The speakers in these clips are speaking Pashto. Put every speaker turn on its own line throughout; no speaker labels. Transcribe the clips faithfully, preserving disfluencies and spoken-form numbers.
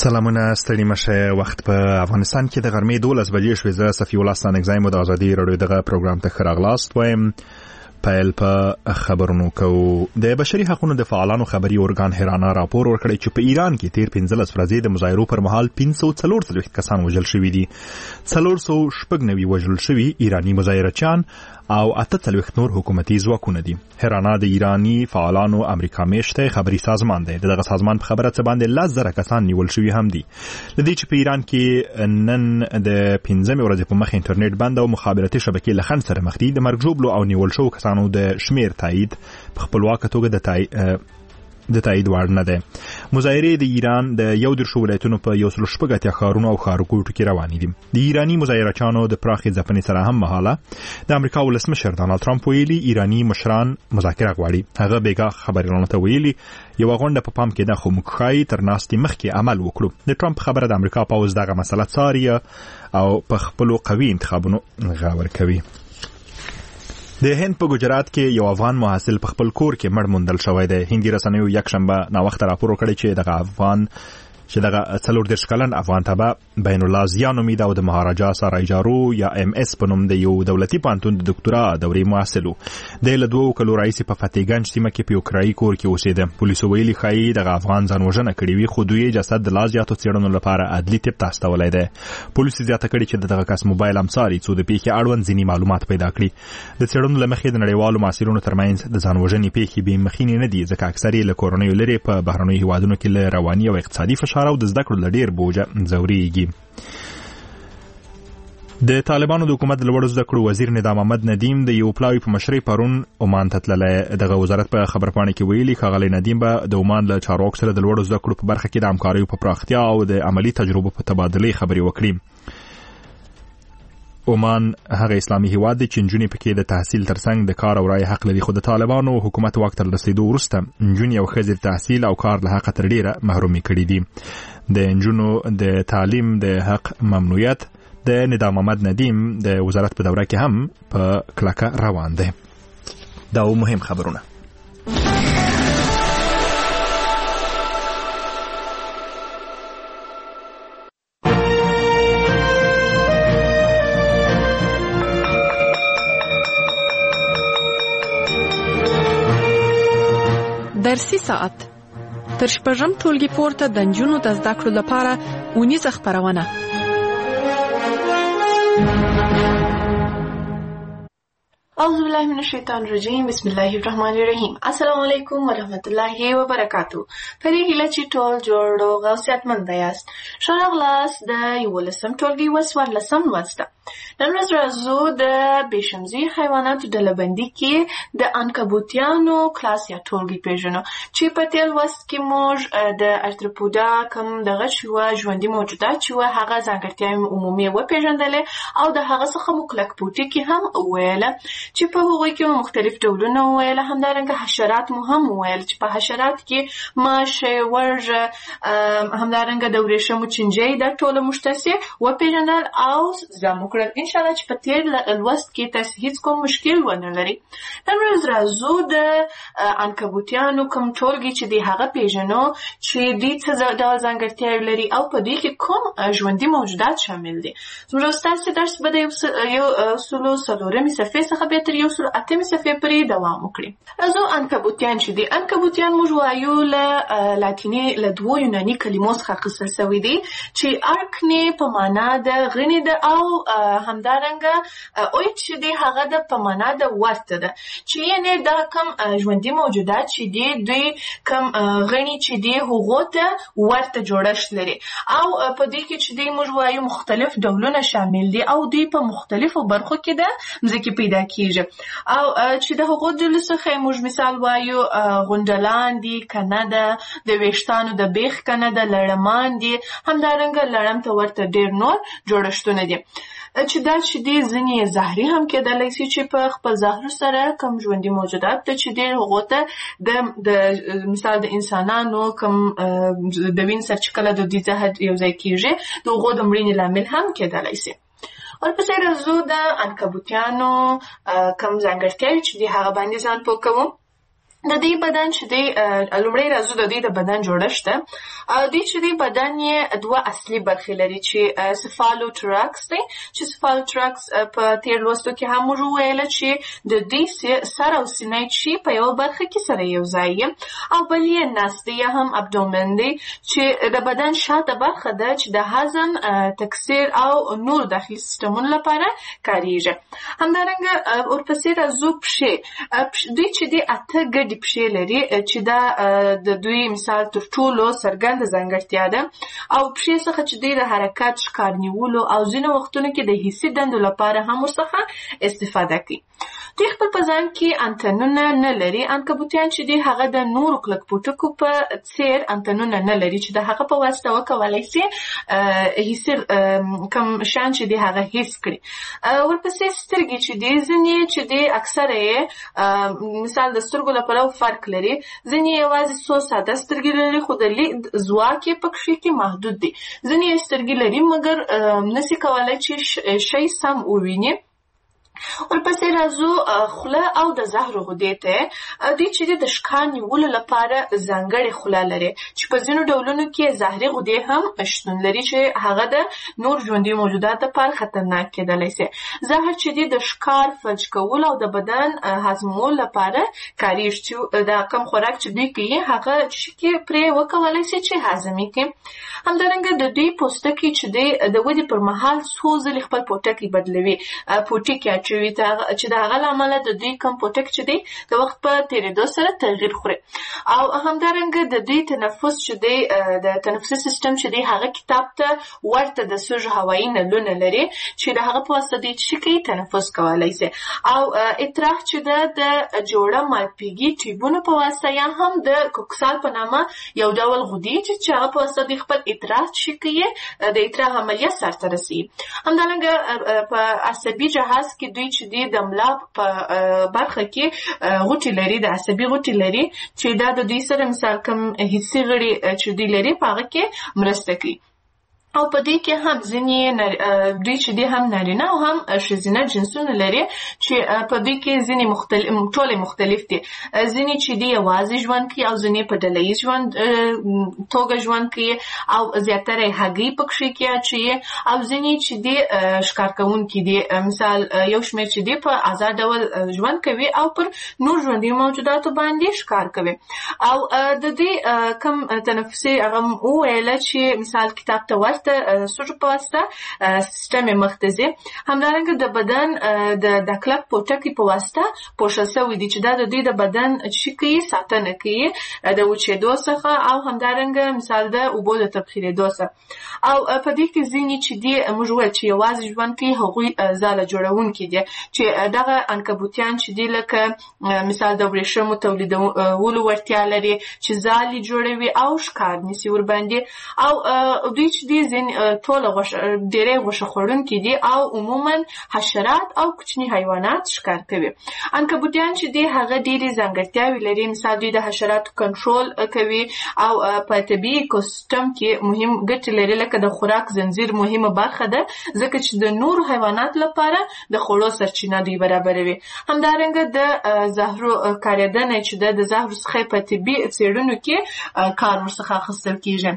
سلامونه ستړي مشه. وخت په افغانستان کې د غرمې دولس بجې شوې. زه صفي الله ستانکزی مو د ازادي راډیو دغه پروګرام ته ښه راغلاست وایم. پیل په خبرونو کوو. د بشري حقوقو د فعالانو خبري ارګان هرانا راپور ورکړی چې په ایران کې تیر پنځلس ورځې د مظاهرو پر مهال پنځه سوه څلور څلوېښت کسان وژل شوي دي. څلور سوه شپږ نوي وژل شوي ایراني مظاهرچیان او اته څلوېښت نور حکومتي ځواکونه دي. هرانا د ایراني فعالانو امریکا میشته خبري سازمان دی. دغه سازمان په خبره څه باندې لس زره کسان نیول شوي هم دي. د دې چې په ایران کې نن د پنځمې ورځې په مخ انټرنیټ بند او مخابراتي شبکې له خنډ سره مخ دي. د مرګ ژوبلو او نیول شوو کسانو د شمیر تایید په خپلواکه توګه د تایید د تایید وړ نه ده. مظاهرې د ایران د یو دېرشو ولایتونو په یو سل شپږ اتیا ښارونو او ښارګوټو کې روانې دي. د ایراني مظاهرچیانو د پراخې ځپنې سره هم مهاله د امریکا ولسمشر ډانلډ ټرمپ ویلي ایراني مشران مذاکره غواړي. هغه بیګا خبرونه ته ویلي یو غونډه په پام کې ده، خو موږ ښایي تر ناستې مخکې عمل وکړو. د ټرمپ خبره د امریکا پوځ دغه مسله څاري او په خپلو قوي انتخابونو غور کوي. د هند په ګجرات کې یو افغان محصل په خپل کور کې مړ موندل شوی دی. هندي رسنیو یک شنبه ناوخته راپور وکړی چې دغه افغان چې دغه څلور دېرش کلن افغان تبه بین الله زیا نومیده او د مهاراجا سرایجارو یا ام اس په نوم د یو دولتي پوهنتون د دکتورا دورې محصل و. دی له دوو کلو راهیسې په فتحګنج سیمه کې په یو کرایي کور کې اوسېده. پولیسو ویلي ښایي دغه افغان ځان وژنه کړې وي، خو دوی جسد د لا زیاتو څېړنو لپاره عدلي طب ته استولی دی. پولیسو زیاته کړې چې دغه کس موبایل هم څاري څو د پیښې اړوند ځینې معلومات پیدا کړي. د څېړنو له مخې د نړیوالو محصلینو ترمنځ د ځان وژنې پیښې بې مخینې نه دي، ځکه اکثر یې له کورنیو لرې په بهرنیو هېوادونو کې له رواني او اقتصادي فشار او د زده کړو له ډېر بوجه ځورېږي. د طالبانو د حکومت د لوړو زده کړو وزیر نظام محمد ندیم د یو پلاوي په مشرۍ پرون عمان ته تللی. دغه وزارت په خبرپاڼې کې ویلي ښاغلی ندیم به د عمان له چارواکو سره د لوړو زده کړو په برخه کې د همکاریو په پراختیا او د عملي تجربو په تبادلې خبرې وکړي. عمان هغه اسلامي هیواد دی چې نجونې پکې د تحصیل ترڅنګ د کار او رایې حق لري، خو د طالبانو حکومت واک ته رسېدو وروسته نجونې او ښځې د تحصیل او کار له حقه تر ډېره محرومې کړي دي. د نجونو د تعلیم د حق ممنوعیت د نظام محمد ندیم د وزارت په دوره کې هم په کلکه روان دی. دا مهم خبرونه.
درسي ساعت تر شپږم ټولګي پورته د نجونو د زده کړو لپاره اونیزه خپرونه.
اعوذ بالله من الشیطان الرجیم، بسم الله الرحمن الرحیم. السلام علیکم ورحمت الله وبرکاتو. په دې هیله چې ټول جوړ او غوثیتمند یاست. ښه راغلاست د یولسم ټولګي څوارلسم لوست ته. نن ورځ راځو د بېشمزي حیواناتو ډلهبندي کې د عنکبوتیانو کلاس یا ټولګي پېژنو، چې په تېر لوست کې موږ د ارتروپودا کوم دغه چې وه ژوندي موجودات چې وه هغه ځانګړتیاوې عمومي وپېژندلې او د هغه څخه مو کلکپوټي کې هم وویله چې په هغوی کې مختلف ډولونه وویله. همدارنګه حشرات مو هم وویل چې په حشرات کې ماشه، ورژه، همدارنګه د ورېښمو چینجۍ دا ټوله موږ تاسې وپېژندل او زده مو کړل. انشاءالله چې په تېر لوست کې تاسې هیڅ کوم مشکل ونه لري. نن ورځ راځو د عنکبوتیانو کوم ټولګي چې دی هغه پېژنو چې دوی څه ډول ځانګړتیاوې لري او په دوی کې کوم ژوندي موجودات شامل دي. زموږ ستاسې درس به د یو سلو څلورمې صفحې څخه بیا تر یو سلو اتمې صفحې پورې دوام وکړي. راځو عنکبوتیان چې دي. عنکبوتیان موږ وایو له لاتیني له دوو یوناني کلمو څخه اخیستل سوي دي چې ارکنې په معنا د غڼې ده او همدارنګه اویټ چې دی هغه د په معنا د ورته ده، چې یعنې دا کم ژوندي موجودات چې دی دوی کم غڼې چې دی هغو ته ورته جوړښت لري او په دې کې چې دی موږ وایو مختلف ډولونه شامل دي او دوی په مختلفو برخو کې د مځکې پیدا کیږي او چې د هغو ډلو څخه موږ مثال وایو غونډلان دي، کنه ده د ویښتانو د بیخ کنه ده، لړمان دي، همدارنګه لړم ته ورته ډېر نور جوړښتونه دي چې دا چې دی ځینې زهري هم کېدلی شي چې په خپل زهرو سره کوم ژوندي موجودات ته چې دی هغو ته د مثال د انسانانو کوم د وین سره چې کله د دوی زهر یو ځای کېږي د هغو د مړینې لامل هم کېدلی شي. ورپسې راځو د عنکبوتیانو کوم ځانګړتیاوې چې دی هغه باندې ځان پوه کوو. د دې بدن چې دی لومړی راځو د دې د بدن جوړښت ته. دې چې دی بدن یې دوه اصلي برخې لري چې سفالوتراکس دی چې سفالوتراکس په تېر لوستو کې هم موږ وویله چې د دې سر او سینه چې په یوه برخه کې سره یو ځای او بل یې نس دی یا هم ابډومن دی چې د بدن شاته برخه ده چې د هضم تکثیر او نور داخلي سیستمونو لپاره کارېږي. همدارنګه ورپسې راځو پښې. دوی چې دی اته ګډې پښې لري چې دا د دوی مثال تر ټولو څرګنده ځانګړتیا ده او پښې څخه چې دی د حرکت ښکار نیولو او ځینو وختونو کې د حسي دندو لپاره هم ورڅخه استفاده کوي. دوی خپل په ځان کې انتنونه نه لري. عنکبوتیان چې دی هغه د نورو کلک پوټکو په څیر انتنونه نه لري چې د هغه په واسطه وکولای شي حسي کوم شان چې دی هغه حس کړي. ورپسې سترګې چې دی ځینې چې دی اکثره یې مثال د سترګو لپاره فرق لري. ځینې یوازې څو ساده سترګې لري خو د لید ځواک یې په کښې کې محدود دی. ځینې سترګې لري مګر نسي کولای چې شی سم وویني. ورپسې راځو خوله او د زهرو غدې ته. دوی چې د ښکار نیولو لپاره ځانګړې خوله لري چې په ځینو ډولونو کې زهري غدې هم شتون لري چې هغه د نور ژوندي موجوداتو لپاره خطرناک کېدلی شي. زهر چې د ښکار فلج کولو او د بدن هضمولو لپاره کارېږي چې د کوم خوراک چې دوی کوي هغه چې پرې وکولای شي چې هضم یې کړي. همدارنګه د دوی پوستکي چې د ودې پر مهال څو ځلې خپل پوټکی بدلوي. پوټکی چې د هغه له امله د دوی کوم پوټک چې دی د وخت په تېرېدو سره تغییر خوري. او همدارنګه د دوی تنفس چې دی د تنفسي سیستم چې دی هغه کتاب ته ورته د سوژ هوایي نلونه لري چې د هغه په واسطه دوی چې کوي تنفس کولی شي. او اتراح چې ده د جوړه مالپیږي ټیوبونو په واسطه یا هم د کوکسال په نامه یو ډول غدې چې هغه په واسطه دوی خپل اتراح چې کوي د اتراح عملیه سرته رسوي. همدارنګه په عصبي جهاز کې دوی چې دی د ملا په برخه کې غوټې لري، د عصبي غوټې لري چې دا د دوی سره مثال کوم حسي غړي چې دوی لري په هغه کې مرسته کوي. او په دې کې هم ځینې دوی چې دی هم نارینه او هم ښځینه جنسونه لري چې په دې کې ځینې مختلف ټولې مختلف دي. ځینې چې دی یوازې ژوند کوي او ځینې په ډله ییز ژوند توګه ژوند کوي او زیاتره یې هګۍ په کښې کې اچوي او ځینې چې دی ښکار کوونکي دي. مثال یو شمېر چې دی په ازاد ډول ژوند کوي او پر نور ژوندي موجوداتو باندې ښکار کوي. او د دې کوم تنفسي هغه وویله چې مثال کتاب ته ورته د سوژو په واسطه سیستم یې مخ ته ځي. همدارنګه د بدن د د کلک پوټکي په واسطه پوښل شوي دي چې دا د دوی د بدن چې کوي ساتنه کوي د وچېدو څخه او همدارنګه مثال د اوبو د تبخیرېدو څخه. او په دې کې ځینې چې دي موږ وویل چې یوازې ژوند کوي هغوی ځاله جوړونکي دي چې دغه عنکبوتیان چې دي لکه مثال د ورېښمو تولیدولو وړتیا لري چې ځالې جوړوي او ښکار نیسي ورباندې. او دوی چې دي ټوله ډېری غوښه خوړونکي دي او عموما حشرات او کوچني حیوانات ښکار کوي. عنکبوتیان چې دي هغه ډېرې ځانګړتیاوې لري. مثال دوی د حشراتو کنټرول کوي او په طبیعي ایکوسیستم کې مهم ګټې لري لکه د خوراک زنځیر مهمه برخه ده ځکه چې د نورو حیواناتو لپاره د خوړو سرچینه دوی برابروي. همدارنګه د زهرو کارېدنه چې ده د زهرو څخه په طبي څېړنو کې کار ورڅخه اخیستل کېږي.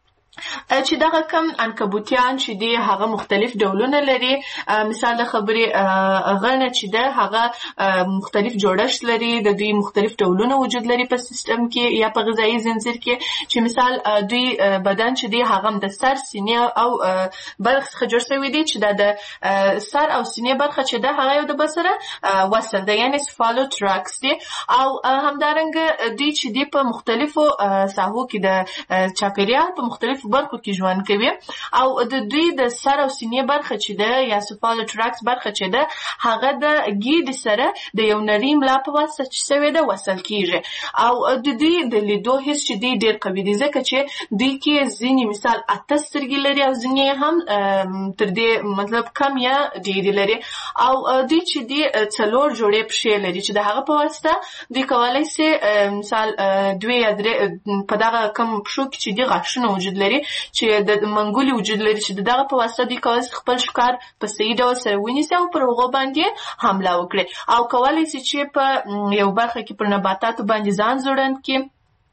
چې دغه کم عنکبوتیان چې دی هغه مختلف ډولونه لري. مثال د خبرې غڼه چې ده هغه مختلف جوړښت لري، د دوی مختلف ډولونه وجود لري په سیستم کې یا په غذایي زنځیر کې چې مثال دوی بدن چې دی هغه د سر سینې او برخ څخه جوړ شوی دی چې دا د سر او سینې برخه چې ده هغه یو د بل سره وصل ده یعنې سفالوتراکس دی. او همدارنګه دوی چې دی په مختلفو ساحو کې د چاپېریال په مختلف برخو کې ژوند کوي. او د دوی د سر او سینې برخه چې ده یا سفالوتراکس برخه چې ده هغه د ګیډې سره د یو نري ملا په واسطه چې شوې ده وصل کېږي. او د دوی د لیدو حس چې دی ډېر قوي دی ځکه چې دوی کې ځینې مثال اته سترګې لري او ځینې هم تر دې مطلب کم یا ډېرې لري. او دوی چې دی څلور جوړې پښې لري چې د هغه په واسطه دوی کولی شي مثال دوی یا درې په دغه کم پښو کې چې دی غاښونه وجود لري لري چې د منګولي وجود لري چې دغه په واسطه دوی کولای شي خپل ښکار په صحیح ډول سره ونیسي او پر هغو باندې حمله وکړي او کولای شي چې په یو برخه کې پر نباتاتو باندې ځان زوړند کړي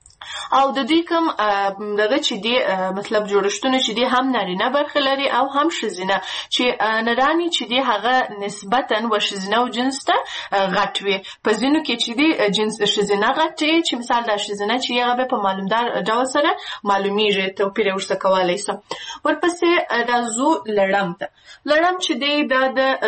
او د دوی کوم دغه چې دی مطلب جوړښتونه چې دی هم نارینه برخه لري او هم ښځینه چې نرانی چې دی هغه نسبتاً و ښځینه او جنس ته غټ وي په ځینو کې چې دی جنس ښځینه غټ وي چې مثال دا ښځینه چې هغه په معلومدار ډول سره معلومیږي توپیر ورسره کولی سو ورپسې راځو لړم ته لړم چې دی دا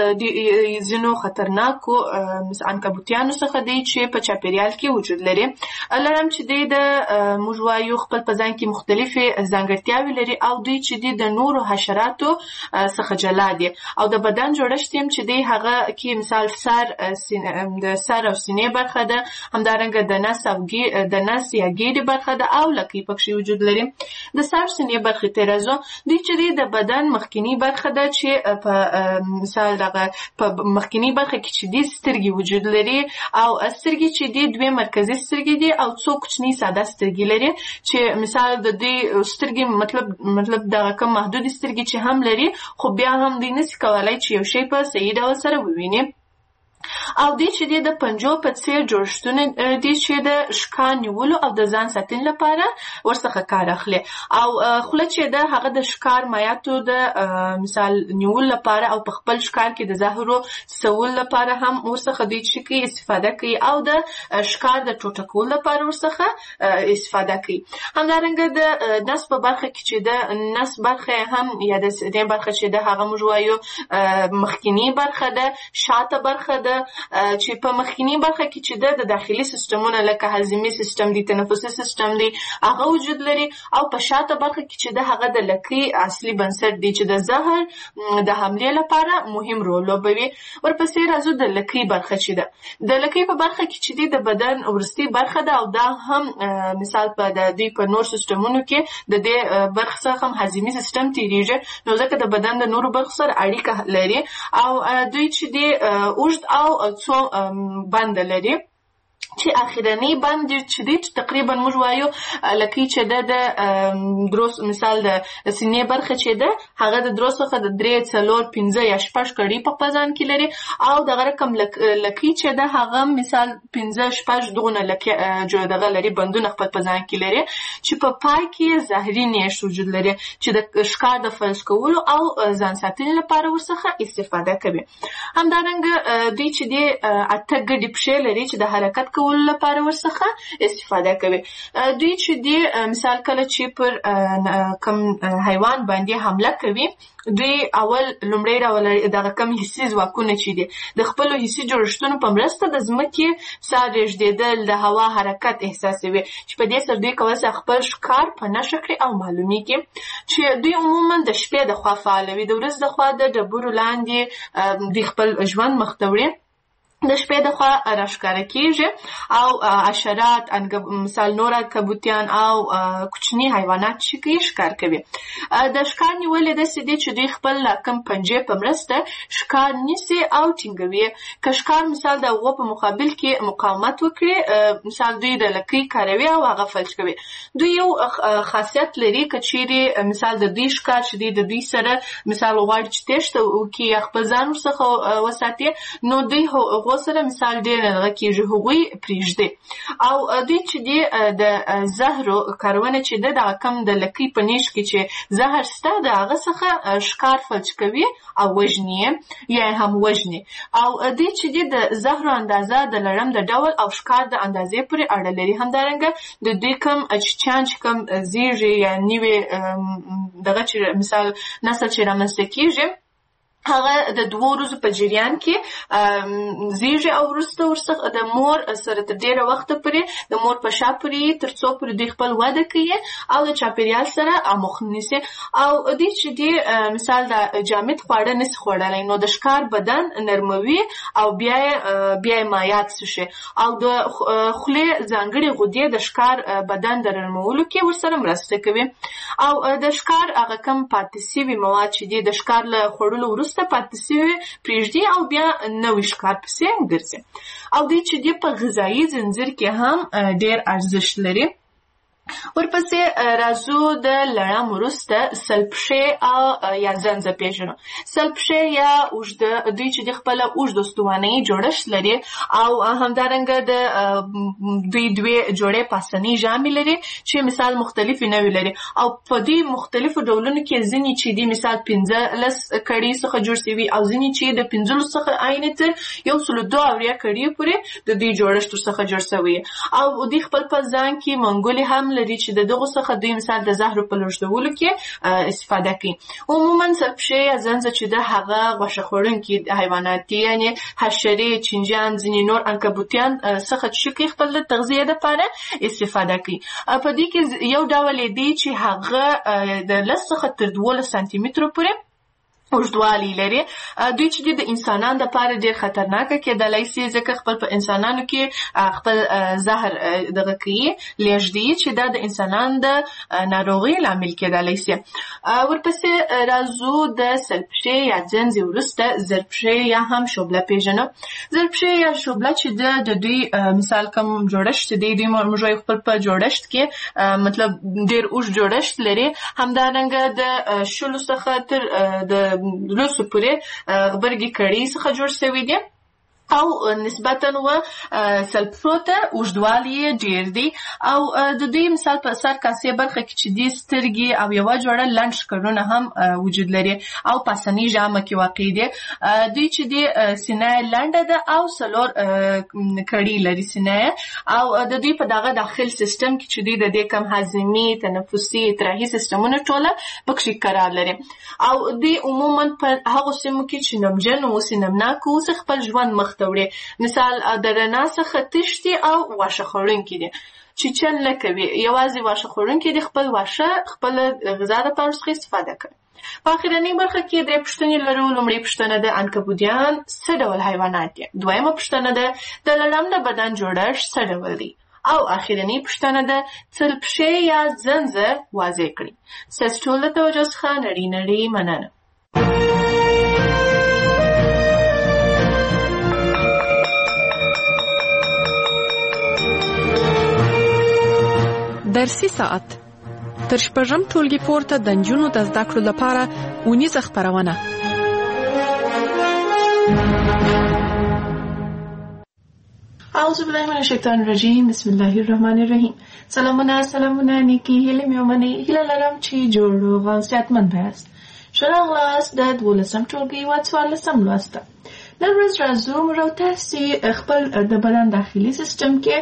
د ځینو خطرناکو عنکبوتیانو څخه دی چې په چاپیریال کې وجود لري لړم چې دی د موږ وایو خپل په ځان کې مختلفې ځانګړتیاوې لري او دوی چې دي د نورو حشراتو څخه جلا دي او د بدن جوړښت هم چې دی هغه کې مثال سر د سر او سینې برخه ده همدارنګه د نس او د نس یا ګیډې برخه ده او لکۍ پکې وجود لري د سر سینې برخې ته راځو دوی چې دی د بدن مخکینی برخه ده چې په مثال دغه په مخکینی برخه کې چې دی سترګې وجود لري او سترګې چې دی دوه مرکزي سترګې دي او څو کوچني ساده سترګې لري چې مثال د دې سترګې مطلب مطلب دغه کوم محدود سترګې چې هم لري خو بیا هم دوی نشي کولای چې یو شی په صحیح ډول سره وویني او دوی چې دی د پنجو په څیر جوړښتونه دي چې د ښکار نیولو او د ځان ساتنې لپاره ورڅخه کار اخلي او خوله چې ده هغه د ښکار مایعاتو د مثال نیولو لپاره او په خپل ښکار کې د زهرو څڅولو لپاره هم ورڅخه دوی چې کوي استفاده کوي او د ښکار د ټوټه کولو لپاره ورڅخه استفاده کوي همدارنګه د نس په برخه کې چې د نس برخه هم یا د دې برخه چې ده هغه موږ وایو مخکینی برخه ده شاته برخه ده چې په مخکینی برخه کې چې د داخلي سیستمونه لکه هضمي سیستم دی تنفسي سیستم دی هغه وجود لري او په شاته برخه کې چې د هغه د لکۍ اصلي بنسټ دی چې د زهر د حملې لپاره مهم رول لوبوي ورپسې راځو د لکۍ برخه چې ده د لکۍ په برخه کې چې دی د بدن وروستۍ برخه ده او دا هم مثال په د دوی په نور سیستمونو کې د دې برخه څخه هم هضمي سیستم تیریږي نو ځکه د بدن د نورو برخو سره اړیکه لري او دوی چې دی اوږد او څو بند لري چې اخیرنی بند چې دی تقریبا موږ وایو لکۍ چې ده د دروس مثال د سینې برخه چې ده هغه د دروس څخه د درې څلور پنځه یا شپږ کړي په خپل ځان کې لري او دغه رقم لکۍ چې ده هغه مثال پنځه شپږ دغونه لکۍ دغه لري بندونه خپل په ځان کې لري چې په پای کې زهري نیش وجود لري چې د ښکار د فلج کولو او ځان ساتنې لپاره ورڅخه استفاده کوي همدارنګه دوی چې دی اته ګډې پښې لري چې د حرکت کولو لپاره ورڅخه استفاده کوي دوی چې دی مثال کله چې پر کم حیوان باندې حمله کوي دوی اول لومړی راولي دغه کم حسي ځواکونه چې دي د خپل حسي جوړښتونو په مرسته د ځمکې ساه رېږدېدل د هوا حرکت احساسوي چې په دې سره دوی کولی شي خپل ښکار په نښه کړي او معلومیږي چې دوی عموما د شپې د خوا فعاله وي د ورځې د خوا د ډبرو لاندې دوی خپل ژوند مخ ته وړي د شپې د خوا راښکاره کېږي او حشرات مثال نور عنکبوتیان او کوچني حیوانات چې کوي ښکار کوي د ښکار نیول یې داسې دی چې دوی خپل کم پنجې په مرسته ښکار نیسي او ټینګوي که ښکار مثال د هغو په مقابل کې مقاومت وکړي مثال دوی د لکۍ کاروي او هغه فلج کوي دوی یو خاصیت لري که چیرې مثال د دوی ښکار چې دی د دوی سره مثال غواړي چې تېښته وکړي یا خپل ځان ورڅخه وساتي نو دوی سره مثال ډېر دغه کېږي هغوی پرېږدي او دوی چې دی د زهرو کارونه چې ده دغه کم د لکۍ په نیش کې چې زهر شته د هغه څخه ښکار فلج کوي او وژني یې یا هم وژني او دوی چې دی د زهرو اندازه د لړم د ډول او ښکار د اندازې پورې اړه لري همدارنګه د دوی کم چیچیان چې کم زیږي یا نوې دغه چې مثال نسل چې رامنځته کېږي هغه د دوه ورځو په جریان کې زیږي او وروسته ورڅخه د مور سره تر ډېره وخته پورې د مور په شا پورې تر څو پورې دوی خپل وده کوي او د چاپېریال سره اموخ نیسي او دوی چې دی مثال د جامد خواړه نشي خوړلی نو د ښکار بدن نرموي او بیا یې بیا یې مایعات څښي او د خولې ځانګړې غدې د ښکار بدن د نرمولو کې ورسره مرسته کوي او د ښکار هغه کم پاتې سوي مواد چې دی د ښکار له خوړلو وروسته پاتې سوي پرېږدي او بیا نوي ښکار پسې ګرځي او دوی چې دی په غذایي ځنځیر کې هم ډېر ارزښت لري ورپسې راځو د لړم وروسته سلپښې او یا زنځه پیژنو. سلپښې یا اوږده دوی چې د خپله اوږد استوانۍ جوړښت لري او همدارنګه د دوی دوې جوړې پاسنۍ ژامې لري چې مثال مختلفې نوعې لري او په دې مختلفو ډولونو کې ځینې چې دي مثال پنځلس کړۍ څخه جوړ شوي او ځینې چې د پنځلسو څخه عینې تر یو سلو دوه اویا کړۍ پورې د دوی جوړښت ورڅخه جوړ شوی او دوی خپل په ځان کې منګولې هم لري چې د دغو څخه دوی مثال د زهرو په لېږدولو کې استفاده کوي. عموما سلپښې یا زنځه چې د هغه غوښه خوړونکي حیوانات دي یعنې حشرې، چینجیان، ځینې نور عنکبوتیان څخه چې کوي خپل د تغذیې دپاره استفاده کوي. په دې کې یو ډول یې دی چې هغه د لس څخه تر دولس سانتي مترو پورې اوږدوالی لري. دوی چې د انسانانو دپاره ډېر خطرناکه کېدلی سي ځکه خپل په انسانانو کې خپل زهر دغه کوي لېږدي چې دا د انسانانو د ناروغۍ لامل کېدلی سي. ورپسې راځو د سلپښې یا زنځې وروسته زرپښې یا هم شوبله پیژنو. زرپښې یا شوبله چې د د دوی مثال کوم جوړښت دی دوی موږ خپل په جوړښت کې مطلب ډېر اوږد جوړښت لري. همدارنګه د شلو څخه تر د لسو پورې غبرګې کړۍ څخه جوړ شوي دي او نسبتاً و سلپښو ته اوږدوالی یې ډېر دی او د دوی مثال په سر کاسې برخه کې چې دي سترګې او یوه جوړه لنډ ښکرونه هم وجود لري او پاسنۍ ژامه کې واقع دي. دوی چې دي سینه یې لنډه ده او څلور کړۍ لري سینه او د دوی په دغه داخل سیستم کې چې دوی د دې کم هاضمي، تنفسي، اطراحي سیستمونه ټوله پکښې قرار لري او دوی عموما په هغو سیمو کې چې نمجن اوسي، نمناک اوسي خپل ژوند مخ وړي. مثال د رڼا څخه تښتي او واښه خوړونکي دي چې چل نه کوي، یوازې واښه خوړونکي دي خپل واښه خپل غذا دپاره څخه استفاده کوي. په اخرنۍ برخه کې درې پوښتنې لرو. لومړۍ پوښتنه د عنکبوتیان څه ډول حیوانات دي؟ دویمه پوښتنه ده د لړم د بدن جوړښت څه ډول دی؟ او اخرنۍ پوښتنه ده سلپښې یا زنځه واضح کړي. ستاسو ټول د توجه څخه نړۍ نړۍ مننه.
درسي ساعت تر شپږم ټولګي پورته د نجونو د زده کړو لپاره اونیزه خپرونه.
اعوذ بالله من الشیطان الرجیم. بسم الله الرحمن الرحیم. سلامونه سلامونه نیکی هیلې مې ومنئ. هیله لرم چې جوړ روغ او صحتمند یاست. ښه راغلاست د دولسم ټولګي یوه څوارلسم لوست ته. نن ورځ راځو موږ او تاسې خپل د بدن داخلي سیستم کې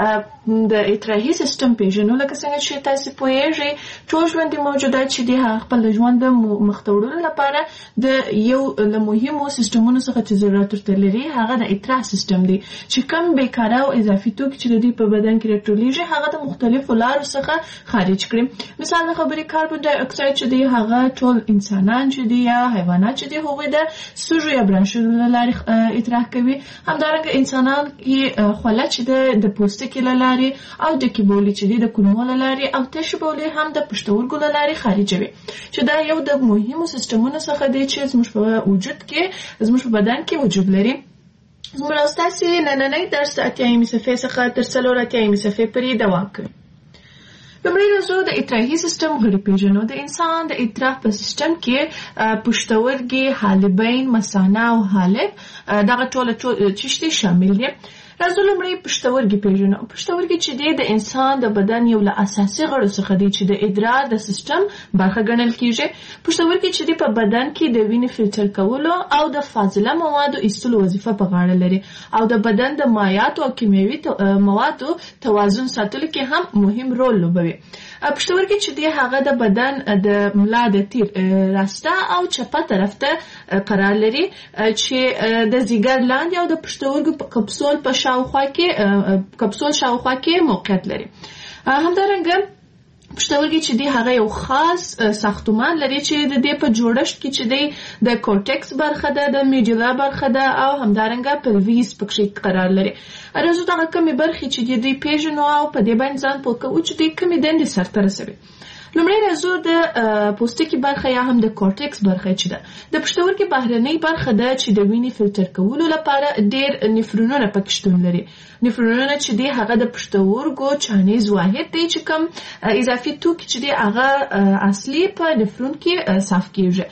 د اطراحي سیستم پیژنو. لکه څنګه چې تاسې پوهیږئ ټول ژوندي موجودات چې دي هغه خپل د ژوند د مخته وړلو لپاره د یو له مهمو سیستمونو څخه چې ضرورت ورته لري هغه د اطراح سیستم دی چې کوم بیکاره او اضافي توکي چې د دوی په بدن کې راټولیږي هغه د مختلفو لارو څخه خارج کړي. مثال د خبرې کاربن ډای اکساید چې دی هغه ټول انسانان چې دي یا حیوانات چې دي هغوی د سږو یا برانشونو له لارې اطراح کوي. همدارنګه انسانان کې خوله چې ده د پوستکي له لارې او د کیبولي چې دي د کولمو له لارې او تشې بولې هم د پښتورګو له لارې خارجوي چې دا یو د مهمو سیستمونو څخه دی چې زموږ په وجود کې زموږ په بدن کې وجود لري. زموږ او ستاسې نننی درس د اتیایمې صفحې څخه تر څلور اتیایمې صفحې پورې دوام کوي. لومړی راځو د اطراحي سیستم غړي پیژنو. د انسان د اطراح په سیستم کې پښتورګي، حالبین، مثانه او حالب دغه ټوله چشتي شامل دي. راځو لومړی پښتورګي پیژنو. پښتورګي چې دی د انسان د بدن یو له اساسي غړو څخه دی چې د ادرار د سیستم برخه ګڼل کیږي. پښتورګي چې دی په بدن کې د وینې فلټر کولو او د فاضله موادو ایستلو وظیفه په غاړه لري او د بدن د مایعاتو او کیمیاوي موادو توازن ساتلو کې هم مهم رول لوبوي. پښتورګي چې دی هغه د بدن د ملا د تیر راسته او چپه طرف ته قرار لري چې د ځیګر لاندې او د پښتورګو په کپسول په شاوخوا کې کپسول شاوخوا کې موقعیت لري. همدارنګه پښتورګي چې دی هغه یو خاص ساختمان لري چې د دې په جوړښت کې چې دی د کورټکس برخه ده، د میډولا برخه ده او همدارنګه پلویس پکې قرار لري. راځو دغه کومې برخې چې دی پیژنو او په دې باندې ځان پوه کوو چې دی کومې دندې سرته رسوي.
لومړی راځو د پوستکي برخه یا هم د کورټکس برخه چې ده. د پښتورګي بهرنۍ برخه ده چې د وینې فلټر کولو لپاره ډېر نفرونونه پکې شتون لري. نفرونونه چې دی هغه د پښتورګو چانیز واحد دی چې کوم اضافي توکي چې دی هغه اصلي په نفرون کې صاف کیږي.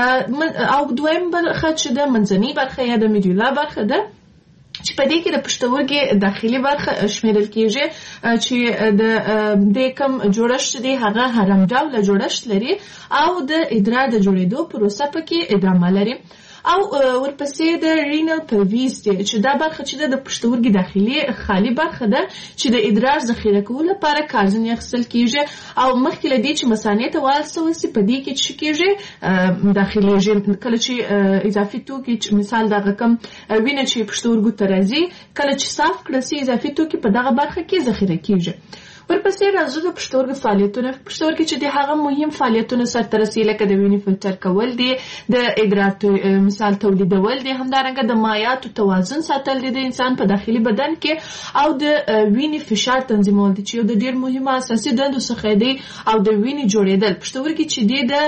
او دویم برخه چې د منځنۍ برخه یا د میډولا برخه ده چې په دې کې د پښتورګي داخلي برخه شمیرل کیږي چې د دې کوم جوړښت دی هغه هرم ډوله جوړښت لري او د ادرار د جوړېدو پروسه پکې ادامه لري. او ورپسې د رینل پلویس دی چې دا برخه چې د پښتورګي داخلي خالي برخه ده چې د ادرار ذخیره کولو لپاره کارځنې اخیستل کیږي او مخکې له دې چې مثانې ته واستول سي په دې کې چې کیږي داخليږي. کله چې اضافي توکي مثال دغه کم وینه چې پښتورګو ته راځي کله چې صاف کړل سي اضافي توکي په دغه برخه کې ذخیره کیږي. ورپسې راځو د پښتورګي فعالیتونه. پښتورګي چې د هغه مهم فعالیتونه سرته رسي لکه د وینې فلټر کول دي، د ادرار مثال تولیدول دي، همدارنګه د مایعاتو توازن ساتل دي د انسان په داخلي بدن کې، او د وینې فشار تنظیمول دي چې یو د ډېر مهمه اساسي دندو څخه دی، او د وینې جوړېدل. پښتورګي چې دی د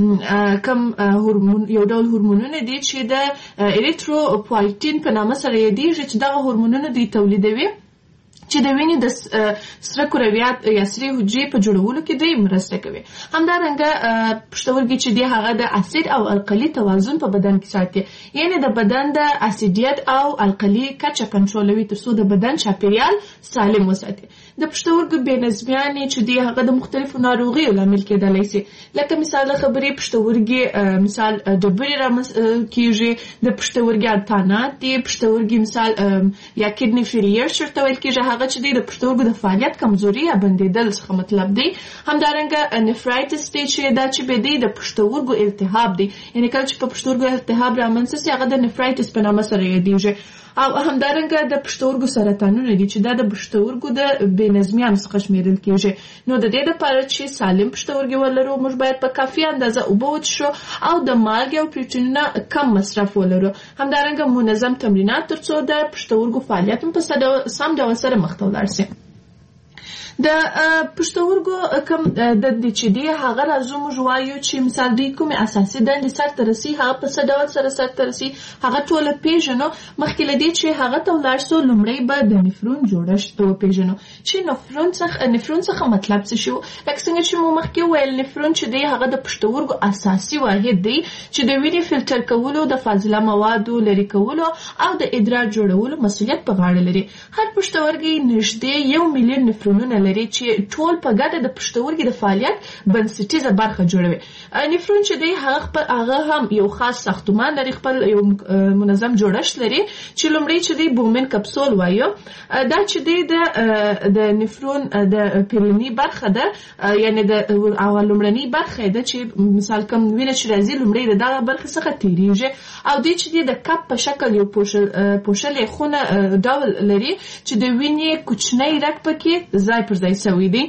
کم هورمون یو ډول هورمونونه دي چې د اریتروپوایټین په نامه سره یادېږي چې دغه هورمونونه دوی تولیدوي چې د وینې د سره کرویات یا سرې حجرې په جوړولو کې دوی مرسته کوي. همدارنګه پښتورګي چې دی هغه د اسید او القلي توازن په بدن کې ساتي، یعنی د بدن د اسیدیت او القلي کچه کنټرولوي ترڅو د بدن چاپیریال سالم وساتي. د پښتورګو بې نظمیانې چې دی هغه د مختلفو ناروغیو لامل کېدلی سي، لکه مثال د خبرې پښتورګي مثال ډبرې کېږي، د پښتورګي ارتانات دي، پښتورګي مثال یا کډني فیلیر چېرته ویل کېږي هغه چې دی د پښتورګو د فعالیت کمزوري یا بندېدل څخه مطلب دی. همدارنګه نفرایټس دی چې دا چې به دی د پښتورګو التهاب دی، یعنی کله چې په پښتورګو التهاب رامنځته سي هغه د نفرایټس په نامه سره یادېږي. او همدارنګه د پښتورګو سرطانونه دي چې دا د پښتورګو د بې نظمیانو څخه شمیرل کېږي. نو د دې لپاره چې سالم پښتورګي ولرو موږ باید په کافي اندازه اوبه وڅښو او د مالګې او پروټینونو کم مصرف ولرو. همدارنګه منظم تمرینات ترڅو د پښتورګو فعالیت په سم ډول سره مخ ته ولاړ سي. د پښتورګو کوم دندې چې دی هغه راځو موږ وایو چې مثال دوی کومې اساسي دندې سرته رسي هغه په څه ډول سره سرته رسي هغه ټوله پیژنو. مخکې له دې چې هغه ته ولاړ سو لومړی به د نفرون جوړښت وپیژنو چې نفرون څخه نفرون څخه مطلب څه شي. لکه څنګه چې مو مخکې ویل نفرون چې دی هغه د پښتورګو اساسي واحد دی چې د وینې فلټر کولو، د فاضله موادو لرې کولو او د ادرار جوړولو مسؤلیت په غاړه لري. هر پښتورګي نږدې یو میلیون نفرونونه لري چې ټول په ګډه د پښتورګي د فعالیت بنسټیزه برخه جوړوي. نفرون چې دی هغه هم یو خاص ساختمان لري، خپل یو منظم جوړښت لري چې لومړی چې دی بومن کپسول وایو. دا چې دی د نفرون د پیلنی برخه ده، یعنی د اول لومړنی برخه ده چې مثال کوم وینه چې راځي لومړی د دغه برخه څخه تیریږي، او دی چې دی د کپ په شکل یو پوښل پوښلې خونه ډول لري چې د وینې کوچنی رګ پکې ځای پر ځای شوی دی،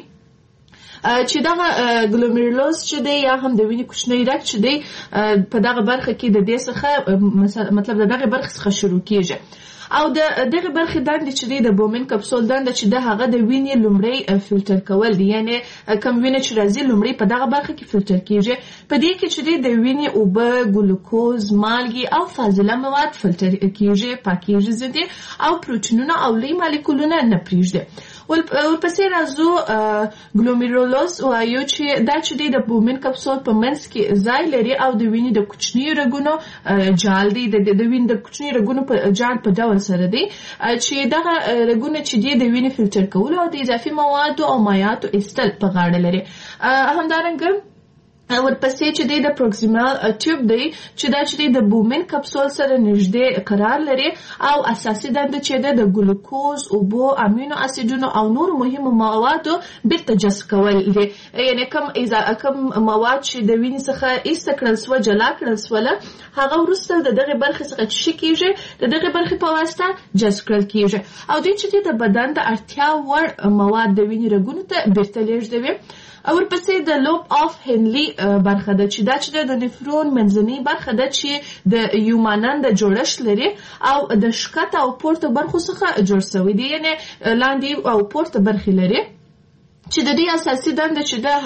چې دغه ګلومیرولوز چې دی یا هم د وینې کوچنی رګ چې دی په دغه برخه کې د دې څخه مطلب د دغه برخه څخه شروع کیږي. او د دغه برخې دندې چې دی د بومن کپسول دنده چې د هغه د وینې لومړی فلټر کول دي، یعنی کوم وینه چې راځي لومړی په دغه برخه کې فلټر کیږي. په دې کې چې دی د وینې اوبه، ګلوکوز، مالګې او فاضله مواد فلټر کیږي، پاکیږي ځدي او پروټینونه او لوی مالیکولونه نه پریږدي. ورپسې راځو ګلومیرولوز وایو چې دا چې دی د بومن کپسول په منځ کې ځای لري او د وینې د کوچنیو رګونو جال دی، د وینې د کوچنیو رګونو په جال په ډول سره دی چې دغه رګونه چې دی د وینې فلټر کولو او د اضافي موادو او مایعاتو ایستل په غاړه لري. همدارنګه ورپسې چې دی د پروکسیمال ټیوب دی چې دا چې دی د بومن کپسول سره نږدې قرار لري او اساسي دنده چې ده د ګلوکوز، اوبو، امینو اسیدونو او نور مهمو موادو بیرته جذب کول دي، یعنی کوم کوم مواد چې د وینې څخه ایسته کړل سوه، جلا کړل سوله، هغه وروسته د دغې برخې څخه چې کیږي د دغې برخې په واسطه جذب کړل کیږي او دوی چې دی د بدن د اړتیا وړ مواد د وینې رګونو ته بیرته لیږدوي. ورپسې د لوب آف هنلي برخه ده چې دا چې د نفرون منځنۍ برخه ده چې د یو مانند جوړښت لري او د ښکته او پورته برخو څخه جوړ شوی دی، یعنی لاندې او پورته برخې لري. چې د دې اساسي دنده چې ده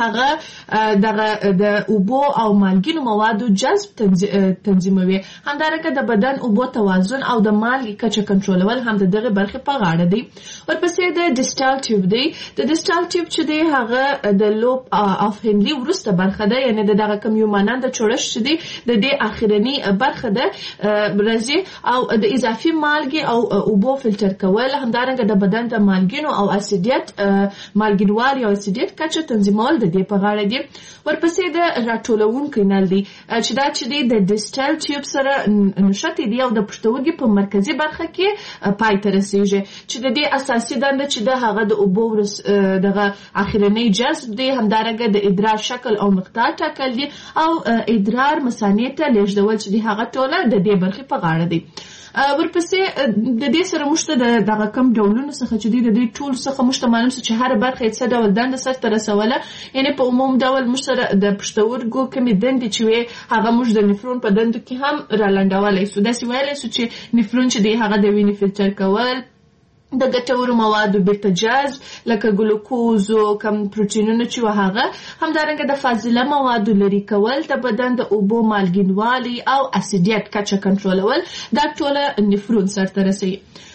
هغه دغه د اوبو او مالګینو موادو جذب تنظیموي. همدارنګه د بدن اوبو توازن او د مالګې کچه کنټرولول هم د دغه برخې په غاړه دي. ورپسې د ډیسټال ټیوب دی. د ډیسټال ټیوب چې دی هغه د لوب اف هنلي وروسته برخه ده، یعنی د دغه کوم یو مانند چړش چې دی د دې اخرنی برخه ده راځي او د اضافي مالګې او اوبو فلټر کول، همدارنګه د بدن د مالګینو او اسیدیت مالګینوالي یا اسیدیت کچه تنظیمول د دې په غاړه دي. ورپسې د راټولونکي نل دی چې دا چې دی د ډیسټال ټیوب سره نښتي دی او د پښتورګي په مرکزي برخه کې پای ته رسیږي، چې د دې اساسي دنده چې د هغه د اوبو دغه اخرنی جذب دی، همدارنګه د ادرار شکل او مقدار ټاکل دي او ادرار مثانې ته لیږدول چې دی هغه ټوله د دې برخې په غاړه دی. ورپسې د دې سره موږ ته د دغه کم ډولونو څخه چې دی د دې ټول څخه موږ ته معلوم څه چې هر برخه یې څه ډول دنده سرته رسوله، یعنی په عموم ډول موږ سره د پښتورګو کومې دندې چې وي هغه موږ د نفرون په دندو کې هم رالنډولی سو. داسې ویلی سو چې نفرون چې دی هغه د وینې فلټر کول، د ګټورو موادو بیرته جذب لکه ګلوکوزو کم پروټینونو چې هغه، همدارنګه د فاضله موادو لرې کول، د بدن د اوبو مالګینوالي او اسیدیت کچه کنټرولول، دا ټوله نفرون سرته رسوي.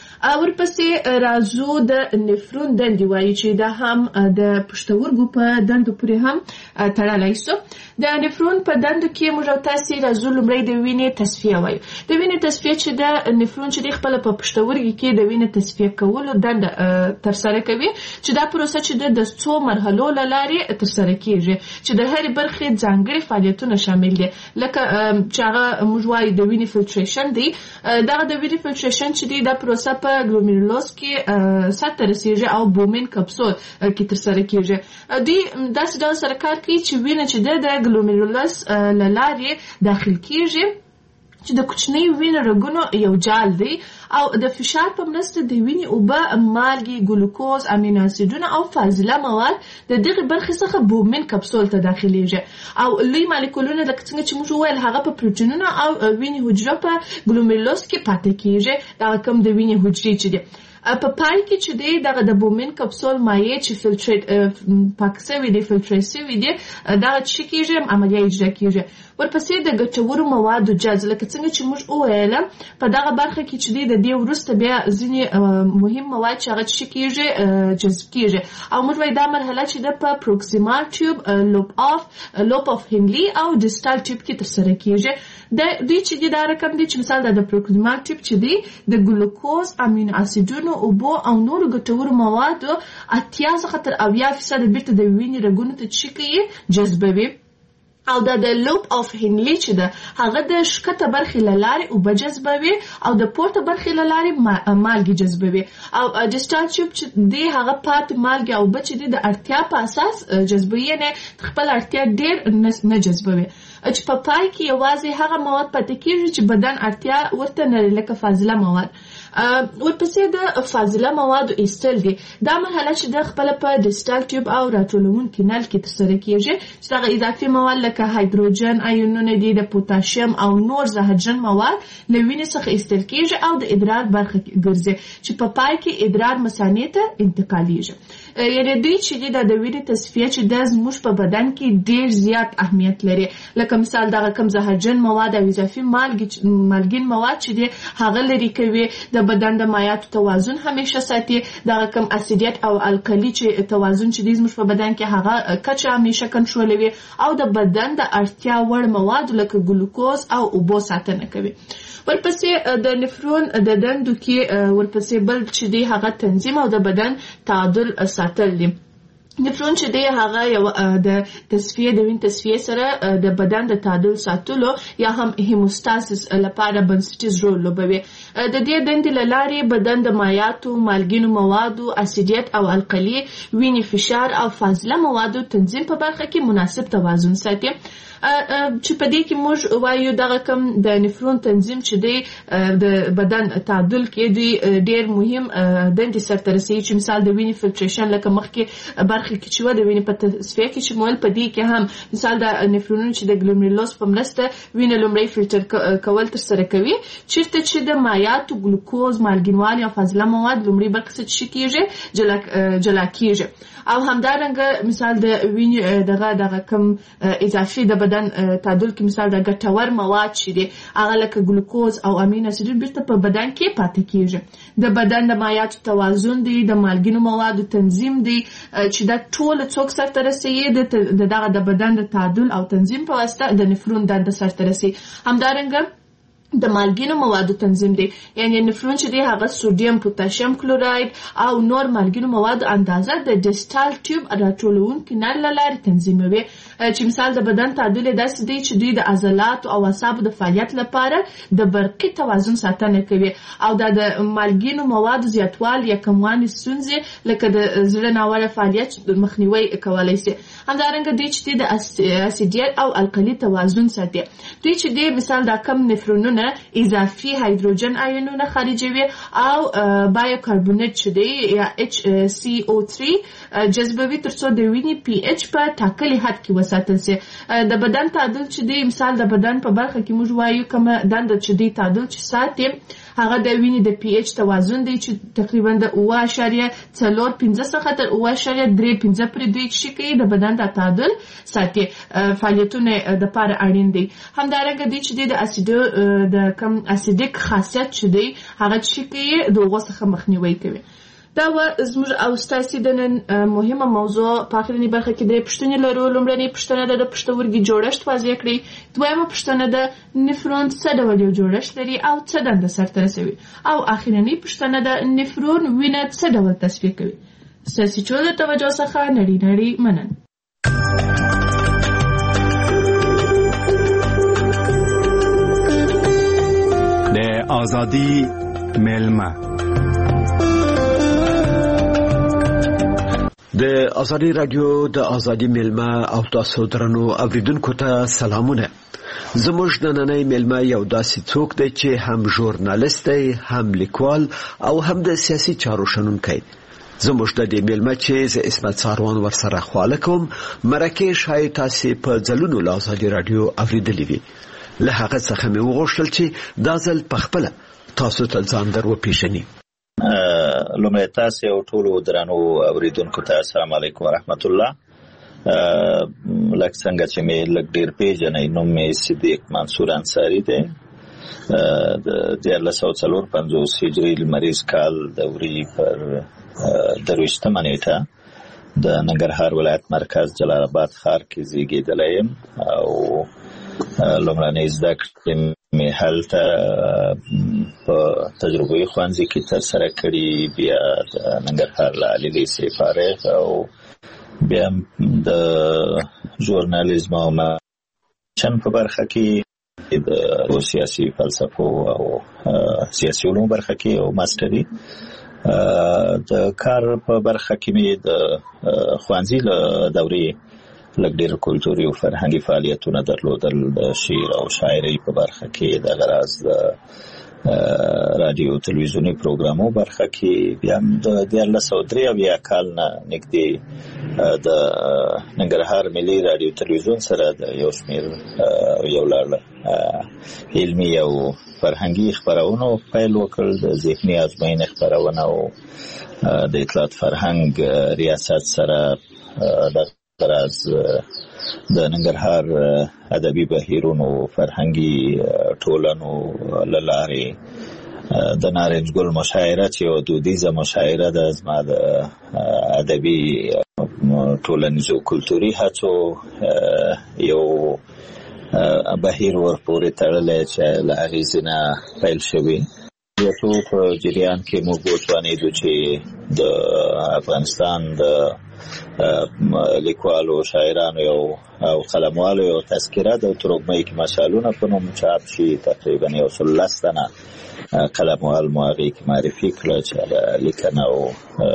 ورپسې راځو د نفرون دندې وایي چې دا هم د پښتورګو په دندو پورې هم تړلی سو. د نفرون په دندو کې موږ او تاسې راځو لومړی د وینې تصفیه وایو. د وینې تصفیه چې د نفرون چې دی خپله په پښتورګي کې د وینې تصفیه کولو دنده ترسره کوي، چې دا پروسه چې د څو مرحلو له لارې ترسره کیږي، چې د هرې برخې ځانګړي فعالیتونه شامل دي، لکه چې هغه موږ وایو د وینې فلټریشن دی. دغه د وینې فلټریشن چې دی دا پروسه په ګلومیرولوس کې سرته رسیږي او بومین کپسول کې ترسره کیږي. دوی داسې ډول سره کار کوي چې وینه چې ده د ګلومیرولوس له لارې داخل کیږي، چې د کوچنۍ وینې رګونو یو جال دی او د فشار په مرسته د وینې اوبه، مالګې، ګلوکوز، امینو اسیدونه او فاضله مواد د دغه برخې څخه بومین کپسول ته داخلیږي او لوی مالیکولونه لکه څنګه چې موږ وویل هغه په پروټینونو او وینې حجره په ګلومیرولوس کې پاتې کیږي، دا کوم د وینې حجرې چې دي. په پای کې چې دی دغه د بومین کپسول مایع چې فلټریټ پاک سوي دي، فلټر سوي دي، دغه چې کیږي عملیه اجرا کیږي. ورپسې د ګټورو موادو جذب، لکه څنګه چې موږ وویل په دغه برخه کې چې دی د دې وروسته بیا ځینې مهم مواد چې هغه چې کیږي جذب کیږي او موږ وایو دا مرحله چې ده په پروکسیمال ټیوب، لوب اف لوب اف هنلي او ډیسټال ټیوب کې ترسره کیږي. د دوی چې دی دا رقم دی چې مثال د پروکسیمال ټیوب چې دی د ګلوکوز، امینو اسیدونو، اوبو او نورو ګټورو موادو اتیا څخه تر اویا فیصده بیرته د وینې رګونو ته چې کوي جذبوي. او دا د لوب اف هنلي چې ده هغه د ښکته برخې له لارې اوبه جذبوي او د پورته برخې له لارې مالګې جذبوي. او ډیسټال ټیوب چې دی هغه پاتې مالګې او اوبه چې دی د اړتیا په اساس جذبوي، یعنې خپل اړتیا ډېر نه جذبوي، چې په پای کې یوازې هغه مواد پاتې کیږي چې بدن اړتیا ورته نه لري، لکه فاضله مواد. ورپسې د فاضله موادو ایستل دي. دا مرحله چې د خپله په ډیسټال ټیوب او راټولونکي نل کې ترسره کیږي، چې دغه اضافي مواد لکه هایدروجن ایونونه دي، د پوتاشیم او نور زهرجن مواد له وینې څخه ایستل کیږي او د ادرار برخه ګرځي، چې په پای کې ادرار مثانې ته انتقالیږي. یعنې دوی چې دي د وینې تصفیه چې د زموږ په بدن کې ډېر زیات اهمیت لري، لکه مثال دغه کم زهرجن مواد او اضافي مالګین مواد چې دي هغه لرې کوي، د بدن د مایعاتو توازن همیشه ساتي، دغه کم اسیدیت او القلي چې توازن چې دی زموږ په بدن کې هغه کچه همیشه کنټرولوي او د بدن د اړتیا وړ مواد لکه ګلوکوز او اوبو ساتنه کوي. ورپسې د نفرون د دندو کې ورپسې بل چې دی هغه تنظیم او د بدن تعادل ساتل دي. نفرون چې دی هغه یو د تصفیه د وین تصفیه سره د بدن د تعادل ساتلو یا هم هیموستاسیس لپاره بنسټیز رول لوبوي. د دې دندې له لارې بدن د مایعاتو، مالګینو موادو، اسیدیت او القلي، وینې فشار او فاضله موادو تنظیم په برخه کې مناسب توازن ساتي. چې په دې کې موږ وایو دغه کم د نفرون تنظیم چې دی د بدن تعادل کې دی ډېر مهم دندې سرته رسوي، چې مثال د وینې فلټریشن لکه مخکې برخه برخه کې چې و د وینې په تصفیه کې شمول په دې کې هم مثال د نفرونونو چې د ګلومرولوز په مرسته وینه لومړی فلټر کول تر سره کوي چیرته چې د مایعاتو ګلوکوز مالګینوالي او فاضله مواد لومړی برخه څخه شي کېږي جلا جلا کېږي او همدارنګه مثال د وینې دغه دغه کم اضافي د بدن تعادل کې مثال د ګټور مواد چې دي هغه لکه ګلوکوز او امین اسید بیرته په بدن کې پاتې کېږي د بدن د مایعاتو توازن دی د مالګینو موادو تنظیم دی چې دا ټول څوک سرته رسوي د دغه د بدن د تعادل او تنظیم په واسطه د نفرون دنده سرته رسوي همدارنګه د مالګینو موادو تنظیم دی یعنی نفرون چې دی هغه سودیم پوتاشیم کلوراید او نور مالګینو مواد اندازه د ډیسټال ټیوب راټولونکي نل لارې تنظیموي چې مثال د بدن تعادل داسې دی چې دوی د عضلات او اعصابو د فعالیت لپاره د برقي توازن ساتنه کوي او د مالګینو موادو زیاتوالي یا کموالي ستونزې لکه د زړه ناوړه فعالیت مخنیوي کولای شي همدارنګه دوی چې د اسیدیت او القلي توازن ساتي دوی چې دی مثال د کم نفرونونه اضافي هایدروجن آیونونه خارجوي او بایوکاربونیت چې دی یا اچ سی او تھری جذبوي ترڅو د وینې پی ایچ په ټاکلي حد کې وساتل شي د بدن تعادل چې دی مثال د بدن په برخه کې موږ وایو کوم دنده چې دی تعادل چې ساتي هغه د وینې د پی ایچ توازن دی چې تقریبا د اوه اعشاریه څلور پنځه څخه تر اوه اعشاریه درې پنځه پورې دوی چې کوي د بدن د تعادل ساتي فعالیتونه د لپاره اړین دي همدارنګه دی چې د اسیدو د کم اسیدیک خاصیت چې دی هغه چې کوي د اوغه څخه مخنیوي کوي دا و زموږ او ستاسو د نن مهمه موضوع په اخرنی برخه کې د پښتنې لرو لومړنۍ پښتنه د پښتورګي جوړښت واضح کړی دویمه پښتنه د نفرون څه ډول جوړښت لري او څه دنده سرته رسوي او اخرنی پښتنه د نفرون وینه څه ډول تصفیه کوي ستاسو ټول توجه څخه نړۍ نړۍ مننه
د آزادی ملمه
د آزادی رادیو د آزادی ملمه او تاسو درنو اوریدونکو ته سلامونه زموږ نننۍ ملمه یو داسې څوک دی چې هم ژورنالیست دی هم لیکوال او هم د سیاسي چارو شنونکی زموږ د دې ملمه چې زه اسمت ساروان ورسره خواله کوم مرکه شاید تاسو په ځلونو له آزادی رادیو اوریدلې وي له هغه څخه مې وغوښتل چې دا ځل په خپل تاسو ته ځان در وپیژنئ
لومړی تاسو او ټول درنو اوریدونکو ته السلام علیکم ورحمت الله لکه څنګه چې مې لږ ډیر پیژنئ نوم مې صدیق منصور انصاری دی د دیارلس سوه څلور پنځوس هجري لمریز کال د وري پر درویشتمه نیټه د ننګرهار ولایت مرکز جلال آباد ښار کې زیږېدلی یم او لومړنۍ زده کړې مې هلته په تجربوي ښوونځي کې ترسره کړي بیا د ننګرهار له عالي لیسې فارغ او بیا د ژورنالیزم او چن په برخه کې د سیاسي فلسفو او سیاسي علومو برخه کې او ماستري د کار په برخه کې مې د ښوونځي له دورې لږ ډېر کلتوري او فرهنګي فعالیتونه درلودل د شعر او شاعرۍ په برخه کې د غراض د رادیو تلویزیوني پروګرامو برخه کې بیا د دیارلس سوه درې اویا کال نه نږدې د ننګرهار ملي رادیو تلویزیون سره د یو شمېر یو لړ علمي او فرهنګي خپرونو پیل وکړ د ذهني ازموینې خپرونه او د اطلاعات فرهنګ ریاست سره د غراض د ننګرهار ادبي بهیرونو فرهنګي ټولنو له لارې د نارنج ګل مشاعره چې یو دودیزه مشاعره ده زما د ادبي ټولنیزو کلتوري هڅو یو بهیر ورپورې تړلی چې له هغې نه پیل شوي یو په جریان کې موږ وتوانېدو چې د افغانستان د لیکوالو شاعرانو یو او قلموالو یو تذکره د ترکمنۍ کې مشالونه په نوم چاپ شي تقریبا یو سل لس تنه قلموال مو هغې کې معرفي کړه چې لیکنه او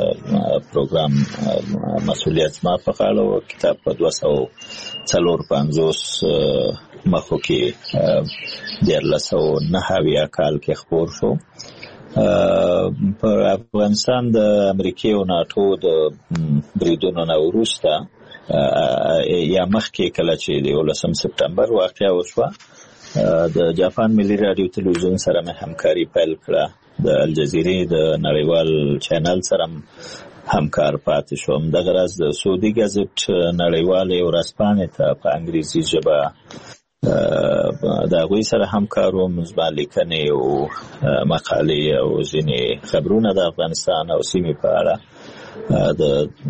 پروګرام مسؤلیت زما په غاړه و کتاب په دوه سوه څلور پنځوس مخکې دیارلس سوه نهه اویا کال کې خپور شو په افغانستان د امریکای او ناتو د بریدونو نه وروسته یا مخکې کله چې د یولسم سپتمبر واقعه وشوه د جاپان ملي رادیو تلویزیون سره مې همکاري پیل کړه. د الجزیرې د نړیوال چینل سره همکار پاتې شوم. دغه راز د سعودي ګازټ نړیوالې ورځپاڼې ته په انګریزي ژبه د هغوی سره همکار وم. زما لیکنې او مقالې او ځینې خبرونه د افغانستان او سیمې په اړه د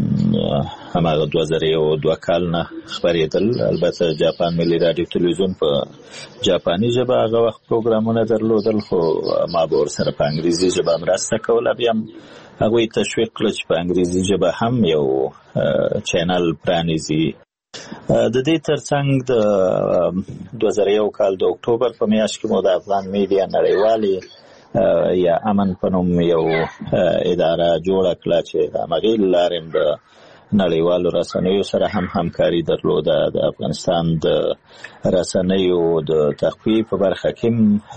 هماغه دوه زره یو دوه کال نه خپرېدل. البته جاپان ملي رادیو تلویزیون په جاپاني ژبه هغه وخت پروګرامونه درلودل، خو ما به ورسره په انګریزي ژبه مرسته کوله. بیا هم هغوی تشویق کړه چې په انګریزي ژبه هم یو چینل پرانیزي. د دې ترڅنګ د دوه زره یو کال د اکتوبر په میاشت کې مو د افغان میډیا نړیوالې یا امن په نوم یو اداره جوړه کړه چې د همغې له لارې د نړیوالو رسنیو سره هم همکاري درلوده. د افغانستان د رسنیو د تقویې په برخه کې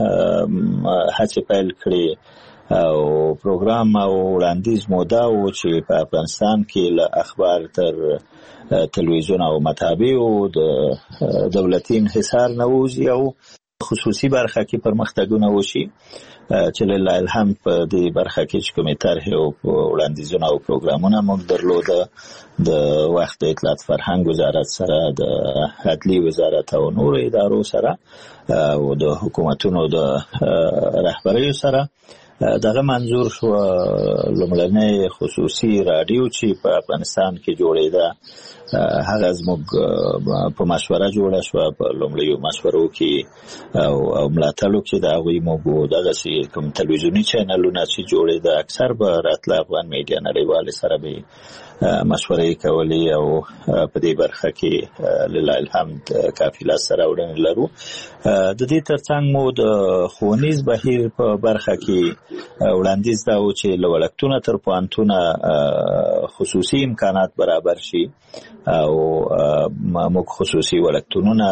هڅې پیل کړې او پروګرام او وړاندیز مو دا و چې په افغانستان کې له اخبار تر تلویزیون او مطابعو د دولتي انحصار نه ووځي او خصوصي برخه کې پرمختګونه وشي چې لله الحمد په دې برخه کې چې کومې طرحې او وړاندیزونه او پروګرامونه موږ درلوده د وخت د اطلاعات فرهنګ وزارت سره، د عدلي وزارت او نورو ادارو سره او د حکومتونو د رهبریو سره. دغه منظور شو لومړنۍ خصوصي رادیو چې په افغانستان کې جوړېده هغه زموږ په مشوره جوړه شوه. په لومړیو مشورو کې او ملاتړو کې د هغوی موږ دغسې کوم تلویزیوني چینلونه چې جوړېده اکثر به راتله افغان میډیا نړیوالې سره به مشورې کولې او په دې برخه کې لله الحمد کافي لاسته راوړنې لرو. د دې ترڅنګ مو د ښوونیز بهیر په برخه کې وړاندیز دا و چې له وړکتونه تر پوهنتونه خصوصي امکانات برابر شي او موږ خصوصي وړکتونونه،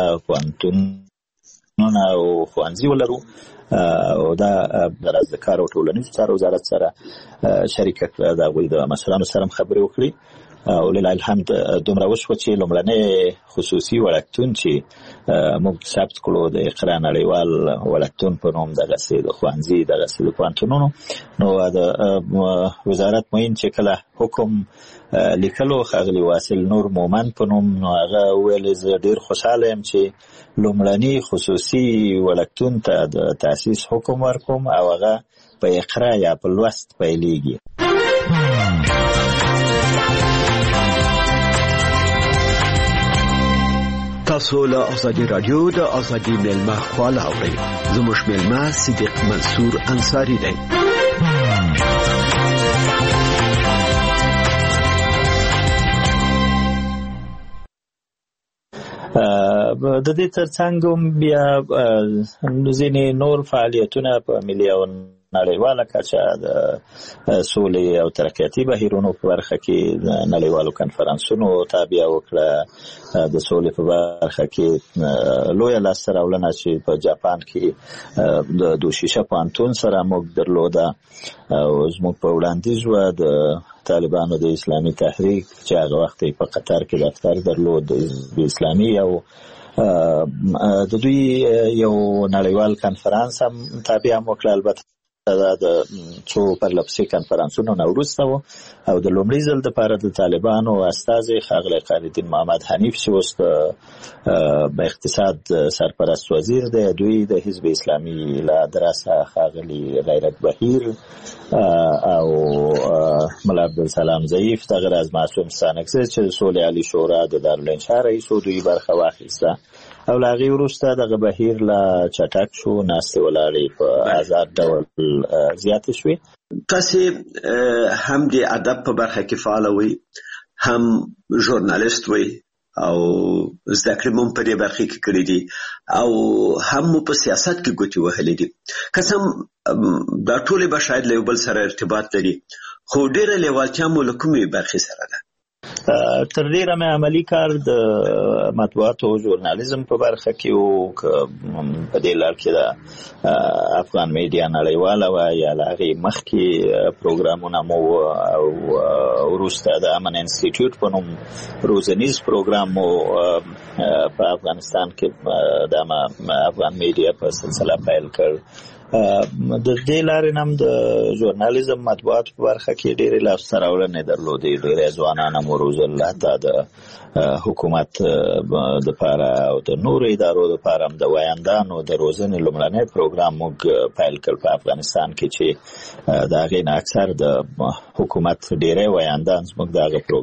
پوهنتونونه او ښوونځي ولرو او دا راز د کار او ټولنیز چارو وزارت سره شریکه کړه. د هغوی د مسؤلانو سره هم خبرې وکړي او لله الحمد دومره وشوه چې لومړنی خصوصي وړکتون چې موږ ثبت کړو د اقرا نړیوال وړکتون په نوم دغسې د ښوونځي دغسې د پوهنتونونو، نو د وزارت معین چې کله حکم لیکلو ښاغلي واصل نور مومن په نوم، نو هغه وویل زه ډېر خوشحاله یم چې لومړني خصوصي وړکتون ته د تاسیس حکم ورکوم او هغه په اقرا یا په لوست پیلېږي.
تاسو له ازادي رادیو د ازادي ملما خواله اورئ. زموږ ملما صدیق منصور انصاری دی.
د دې ترڅنګ بیا ځینې نور فعالیتونه په ملي او نړیواله کچه د سولې او ترقیاتي بهیرونو په برخه کې نړیوالو کنفرانسونو تابع وکړه. د سولې په برخه کې لویه لاسته راوړنه چې په جاپان کې د دوشیشه پوهنتون سره موږ درلوده او زموږ په وړاندیز وه د طالبانو د اسلامي تحریک چې هغه وخت په قطر کې دفتر درلود د حزب اسلامي او د دوی یو نړیوال کنفرانس هم تابع هم وکړه. البته دا د څو پرلپسې کنفرانسونو نه وروسته و او د لومړي ځل دپاره د طالبانو استازی ښاغلی قانالدین محمد حنیف چې اوس د اقتصاد سرپرست وزیر دی، دوی د حزب اسلامي له ادرسه ښاغلي غیرت بهیر او ملا عبدالسلام ضعیف، دغه راز معصوم ستانکزی چې د سولې عالي شورا د دارالانشا رئیس و، دوی برخه واخیسته او له هغې وروسته دغه بهیر لا چټک شو، ناستې ولاړې په آزاد ډول زیاتې شوې.
تاسې هم د ادب په برخه کې فعاله وئ، هم ژورنالیست وئ او زده کړې مو په دې برخه کې کړې دي او هم مو په سیاست کې ګوتې وهلې دي. قسم دا ټولې به شاید له یو بل سره ارتباط لري، خو ډېره لیوالتیا مو له کومې برخې سره ده؟
تر ډیره مې عملی کار د مطبوعات او ژورنالیزم په برخه کې او په دې لار کې د افغان میډیا نړیواله و یا هغه مخکې پروګرامونه مو او وروسته د امن انسټیټیوټ په نوم روزنیز پروګرام مو په افغانستان کې د افغان میډیا په سلسله پیل کړ. د دې لارې نم د ژورنالیزم مطبوعات په برخه کې ډېرې لاسته راوړنې درلودې. ډېری ځوانان مو روزل، حتی د حکومت د پاره او د نورو ادارو د پاره هم د ویاندانو د روزنې لومړنی پروګرام موږ پیل کړ په افغانستان کې چې د هغې نه اکثر د حکومت ډېری ویاندان زموږ د هغه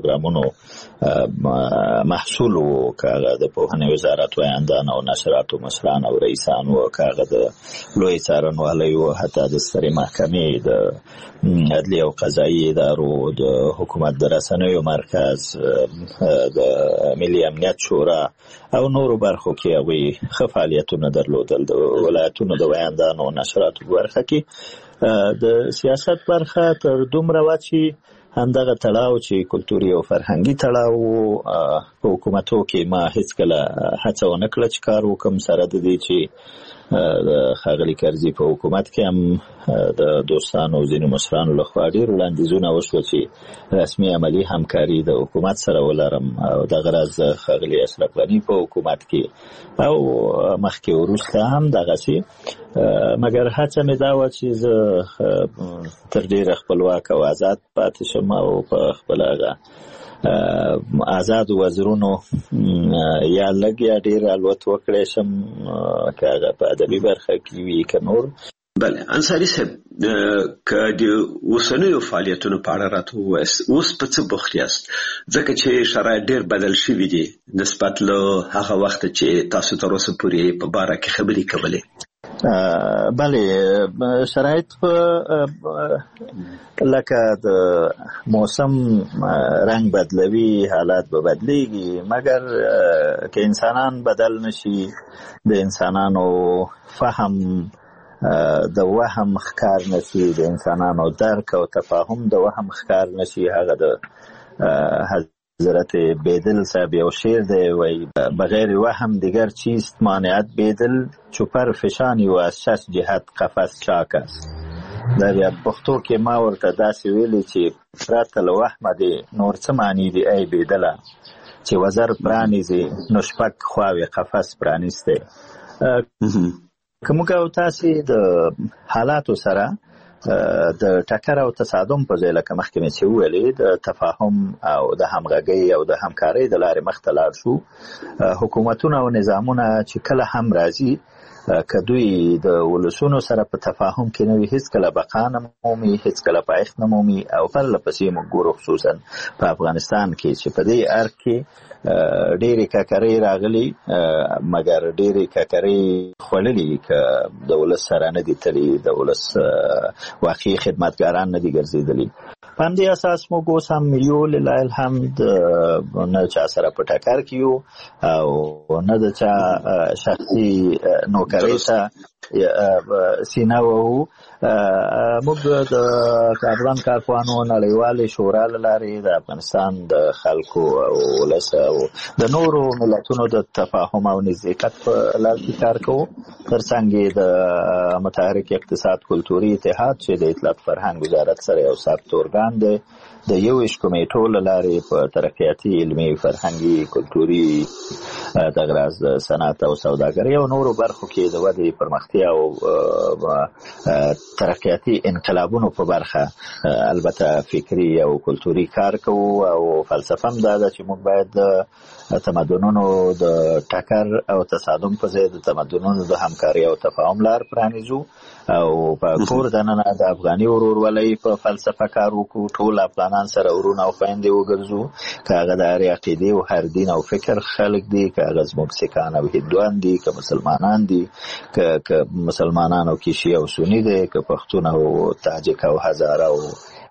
پروګرامونو محصول وو، که هغه د پوهنې وزارت ویاندان او نشراتو مشران او رئیسان وو، که هغه د لوی څارنوالۍ وو، حتی د سترې محکمې، د عدلي او قضایي ادارو، د حکومت د رسنیو مرکز، د ملي امنیت شورا او نورو برخو کې هغوی ښه فعالیتونه درلودل. د ولایتونو د ویاندانو او نشراتو په برخه کې د سیاست برخه تر دومره وه چې همدغه تړاو چې کلتوري او فرهنګي تړاو په حکومتو کې ما هیڅکله هڅه ونه کړه چې کار وکړم، سره د دې چې د ښاغلي کرزي په حکومت کې هم د دوستانو او ځینو مشرانو لخوا ډېر وړاندیزونه وشوه چې رسمي عملي همکاري د حکومت سره ولرم، او دغه راز د ښاغلي اشرف غني په حکومت کې او مخکې وروسته هم دغسې. مګر هڅه مې دا وه چې زه تر ډېره خپلواک او آزاد پاتې شم او په خپل هغه آزاد وزرونو یا لږ یا ډېر الوت وکړی شم، که هغه په ادبي برخه کې وي که نور.
بله انصاري صاحب، که د اوسنیو فعالیتونو په اړه راته ووایاست، اوس په څه بوخت یاست؟ ځکه چې شرایط ډېر بدل شوي دي نسبت له هغه وخته چې تاسو تر اوسه پورې په باره کې خبرې کولې.
بله، شرایط لکه د موسم رنگ بدلوي، حالات به بدلیږي، مګر که انسانان بدل نشي، د انسانانو فهم د وهم ښکار نشي، د انسانانو درک او تفاهم د وهم ښکار نشي. هغه د حضرت بیدل صاحب یو شعر دی، وای بغیر وهم دیگر چیست مانعت بیدل، چوپر فشانی و از شش جهت قفس چاک است. در یا پښتو کې ما ورته داسې ویلي چې پرته له وهمه دی نور څه معنی دی ای بیدله، چې وزر پرانیزي نو شپږ خواوې قفس پرانیستی. که موږ او تاسې د حالاتو سره د ټکر او تصادم په ځای لکه مخکې مې چې وویلې د تفاهم او د همغږۍ او د همکارۍ د لارې مخته لاړ شو، حکومتونه او نظامونه چې کله هم راځي که دوی د ولسونو سره په تفاهم کې نه وي، هیڅکله بقا نه مومي، هیڅکله پایښت نه مومي. او پرله پسې موږ ګورو خصوصا په افغانستان کې چې په دې ارګ کې ډېرې ککرۍ راغلي، مګر ډېرې ککرۍ خوړلي که د ولس سره نه دي تللي، د ولس واقعي خدمتګاران نه دي ګرځېدلي. په همدې اساس موږ اوس هم یو لله الحمد نه چا سره په ټکر کې یو او نه د چا شخصي نوکرۍ ته سینه وهو. موږ د افغان کارپوهانو نړیوالې شورا له لارې د افغانستان د خلکو او ولس او د نورو ملتونو د تفاهم او نزدېکت په لار کې کار کوو. ترڅنګ یې د متحرک اقتصاد کلتوري اتحاد چې د اطلاعات فرهنګ وزارت سره یو ثابت ارګان دی، د یوویشت کمیټو له لارې په ترقیاتي، علمي، فرهنګي، کلتوري، دغه راز د صنعت او سوداګرۍ او نورو برخو کې د ودې، پرمختیا او ترقیاتي انقلابونو په برخه البته فکري او کلتوري کار کوو. او فلسفه هم دا ده چې موږ باید د تمدنونو د ټکر او تصادم په ځای د تمدنونو د همکاري او تفاهم لار پرانیزو او په کور دننه د افغاني ورورولۍ په فلسفه کار وکړو. ټول افغانان سره ورونه او خویندې وګرځو، که هغه د هرې عقیدې او هر دین او فکر خلک دي، که هغه زموږ سیکان او هندوان دي، که مسلمانان دي، که مسلمانان او کیشي او سني دي، که پښتون او تاجک او هزاره او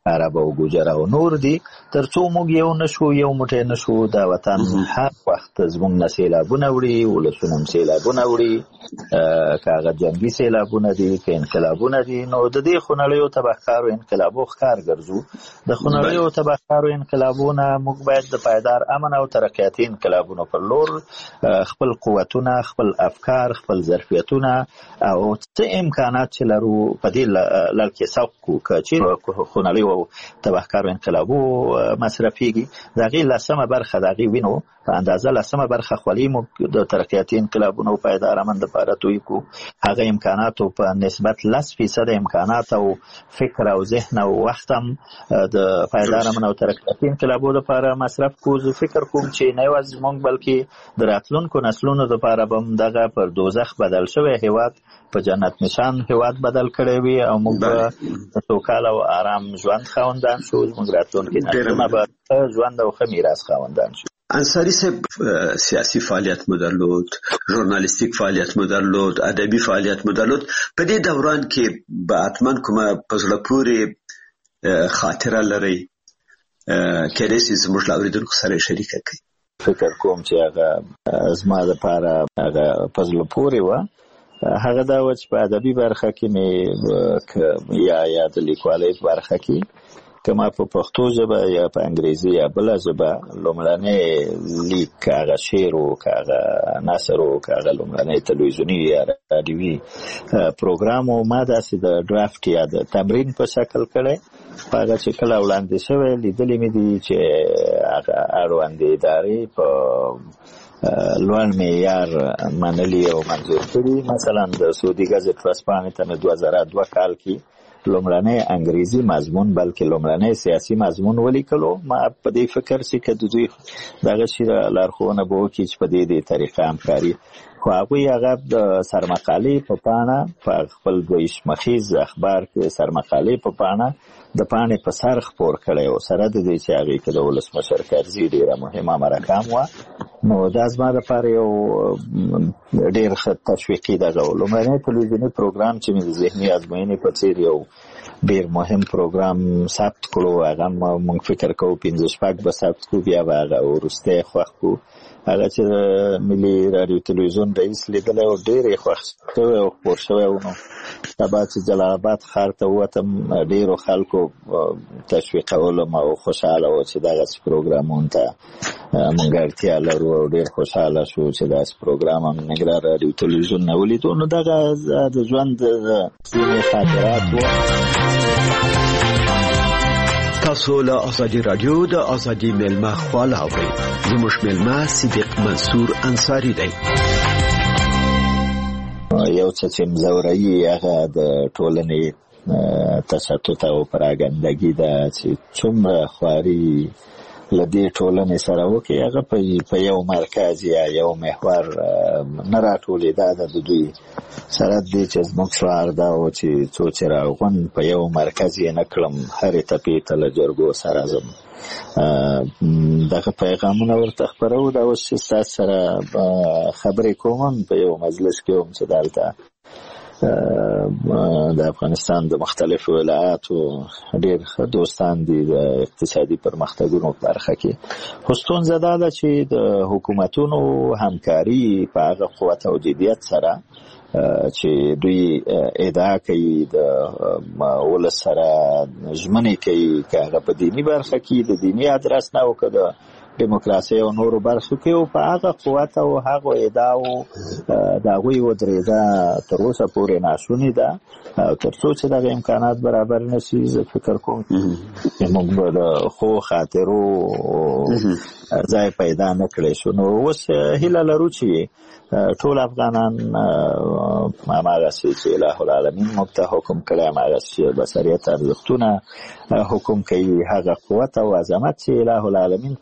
عرب او ګوجر او نور دي. ترڅو موږ یو نشو یو موټی نشو دا وطن هر وخت زموږ نه سیلابونه وړي، ولسونه سیلابونه وړي، که هغه جنګي سیلابونه دي که انقلابونه دي. نو د دې خونړیو تبهکارو انقلابو ښکار ګرځو. د خونړیو تبهکارو انقلابونه موږ باید د پایدار امن او ترقیاتي انقلابونو پر لور خپل قوتونه، خپل افکار، خپل ظرفیتونه او څه امکانات چې لرو په دې لړ کې سوق کړو. که چېرې خونړیو تبهکارو انقلابو مصرفېږي د هغې لسمه برخه د هغې وینو په اندازه لسمه برخه خولي موږ د ترقیاتي انقلابونو پایدار امن دپاره توی کړو. هغه امکاناتو په نسبت لس فیصد امکانات او فکر او ذهن او وخت هم د پایدار امن او ترقیاتي انقلابو دپاره مصرف کړو. زه فکر کوم چې نه یوازې موږ بلکې د راتلونکو نسلونو دپاره به هم دغه پر دوزخ بدل شوی هېواد په جنت نشان هېواد بدل کړی وي او موږ به د سوکاله او آرام ژوند خاوندان شو. زموږ راتلونکي نسلونه به ښه ژوند او ښه میراث خاوندان شو.
انصاري صاحب سیاسي فعالیت مو درلود، ژورنالیستیک فعالیت مو درلود، ادبي فعالیت مو درلود. په دې دوران کې به حتما کومه په زړه پورې خاطره لرئ کېدای شي زموږ له اورېدونکو سره یې شریکه کړئ؟
فکر کوم چې هغه زما دپاره هغه په زړه پورې وه. هغه دا وه چې په ادبي برخه کې مې یا یا د لیکوالۍ په برخه کې که ما په پښتو ژبه یا په انګریزي یا بله ژبه لومړنی لیک که هغه شعر و که هغه نثر و که هغه لومړنی تلویزیوني یا راډیوي پروګرام و ما داسې د ډرافټ یا د تمرین په شکل کړی. په هغه چې کله وړاندې شوی لیدلې مې دي چې هغه اړوندې ادارې په لوړ معیار منلي او منظور کړي. مثلا د سعودي ګزټ ورځپاڼې ته مې دوه زره دوه کال کې لومړنی انګریزي مضمون بلکې لومړنی سیاسي مضمون ولیکلو. ما په دې فکر چې که د دوی دغه شي لارښوونه به وکړي چې په دې دې طریقه همکاري، خو هغوی هغه د سرمقالې په پاڼه په خپل دویش مخیز اخبار کې سرمقالې په پاڼه د پاڼې په سر خپور کړی و، سره د دې چې هغې کې د ولسمشر کرزي ډېره مهمه مرکه هم وه. نو دا زما دپاره یو ډېر ښه تشویقي دغه و. لومړنی تلویزیوني پروګرام چې مې د ذهني ازموینې په څېر یو ډېر مهم پروګرام ثبت کړو، هغه موږ فکر کوو پنځه شپږ به ثبت کړو، بیا به هغه وروستی خوښ کړو. هغه چې د ملي راډیو تلویزیون رئیس لیدلی و ډېر یې خوښ شوی او خپور شوی و. نو سبا چې جلال آباد ښار ته ووتم ډېرو خلکو تشویقولم او خوشحاله و چې دغسې پروګرامونو ته موږ اړتیا لرو او ډېر خوشحاله شو چې داسې پروګرام هم ننګرهار راډیو تلویزیون نه ولیدو. نو دغه د ژوند ځینې خاطرات و.
تاسو له ازادي رادیو د ازادي مېلمه خواله اورئ. زموږ مېلمه صدیق منصور انصاري دی.
یو څه چې مزورایي هغه د ټولنې تشتت او پراګندګي ده چې څومره خواري له دې ټولنې سره وکړي، هغه په یو مرکز یا یو محور نه راټولېده. د دوی سره دې چې زموږ شعار دا و چې څو چې راغون په یو مرکز یې نه کړم، هرې تپې ته له جرګو سره ځم. دغه پیغامونه ورته خپرو. دا اوس چې ستاسو سره خبرې کوم په یو مجلس کې وم چې دلته د افغانستان د مختلفو ولایاتو ډېر ښه دوستان دي د اقتصادي پرمختګونو په برخه کې. خو ستونزه دا ده چې د حکومتونو همکاري په هغه قوت او جدیت سره چې دوی ادعا کوي د ولس سره ژمنې کوي، که هغه په دیني برخه کې د دیني ادرس نه او که د ډیموکراسي او نورو برخو کې او په هغه قوت او هغه ادعاو د هغوی ودرېده تر اوسه پورې ناشونې ده. تر څو چې دغه امکانات برابر نه شي زه فکر کوم چې موږ به د ښو خاطرو ځای پیدا نه کړی شو. نو اوس هیله لرو چې ټول افغانان هماغسې چې اله العالمین موږ ته حکم کړی، هماغسې چې بشریت ارزښتونه حکم کوي، هغه قوت او عظمت چې اله العالمین په خپلو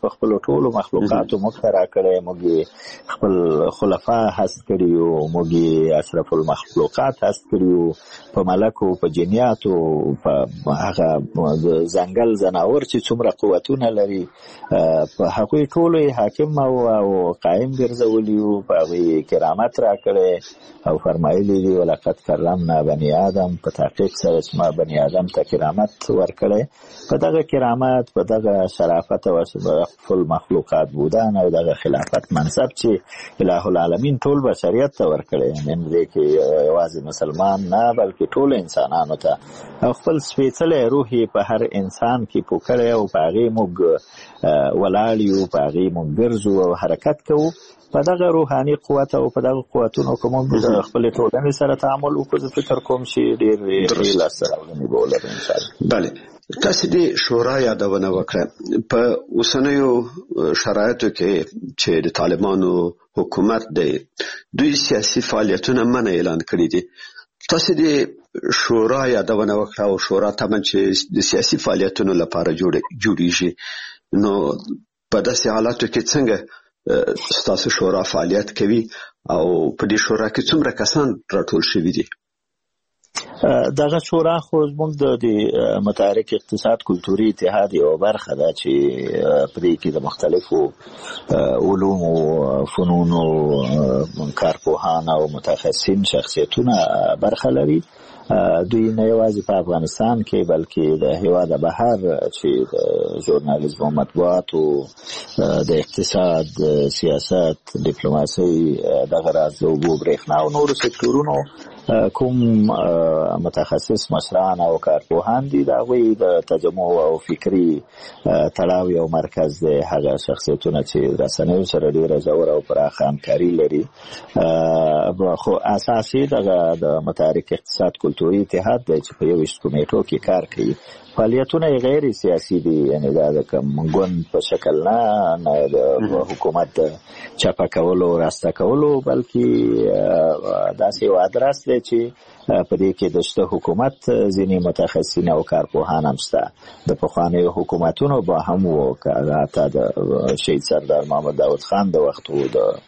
ټولو مخلوقاتو موږ ته راکړی، موږ خپل خلفا هست کړي یو، موږ اشرف المخلوقات هست کړي یو، په ملکو، په جنیاتو، په هغه ځنګل ځناور چې څومره قوتونه لري، په هغوی ټولو یې حاکم او قایم ګرځولي یو، په هغوی کرامت راکړی او فرمایلي دي ولقد کرمنا بني آدم، په تحقیق سره چې ما بني آدم ته کرامت ورکړی. په دغه کرامت، په دغه شرافت او اشرف المخلوقات بودن او دغه خلافت منصب چې الہ العالمین ټول بشریت ته ورکړی، یعنې دې کې یوازې مسلمان نه بلکې ټول انسانانو ته، او خپل سپېڅلی روح یې په هر انسان کې پوکړی او په هغې موږ ولاړ یو، په هغې موږ ګرځو او حرکت کوو. په دغه روحاني قوت او په دغه قوتونو که موږ د خپلې ټولنې سره تعامل وکړو، زه فکر کوم چې ډېر ښې لاسته راوړنې به ولرو انشاءالله.
بله، تاسې د شورا یادونه وکړه. په اوسنیو شرایطو کې چې د طالبانو حکومت دی، دوی سیاسي فعالیتونه منع اعلان کړي دي. تاسې د شورا یادونه وکړه او شورا طبعا چې د سیاسي فعالیتونو لپاره جوړیږي، نو په داسې حالاتو کې څنګه ستاسو شورا فعالیت کوي او په دې شورا کې څومره کسان راټول شوي دي؟
دغه شورا خو زموږ د متحرک اقتصاد کلتوري اتحاد یوه برخه ده چې په دې کې د مختلفو علومو، فنونو کارپوهان او متخصصین شخصیتونه برخه لري. دوی نه یوازې په افغانستان کې بلکې د هیواد بهر چې د ژورنالیزم او مطبوعاتو، د اقتصاد، سیاست، ډیپلوماسي، دغه راز د اوبو، برېښنا او نورو سکتورونو کوم متخصص مشران او کارپوهان دي، د هغوی د تجمع او فکري تړاو یو مرکز دی. هغه شخصیتونه چې رسنیو سره ډېره ژوره او پراخه همکاري لري. خو اساسي دغه د متحرک اقتصاد کلتوري اتحاد دی چې په یوویشت کمیټو کې کار کوي. فعالیتونه یې غیر سیاسي دي، یعنې دا د کوم ګوند په شکل نه، نه د حکومت د چپه کولو، راسته کولو، بلکې داسې یو ادرس دی چې په دې کې د شته حکومت ځینې متخصصین او کارپوهان هم شته. د پخوانیو حکومتونو به هم وو، که حتی د شهید سردار محمد داود خان د وختو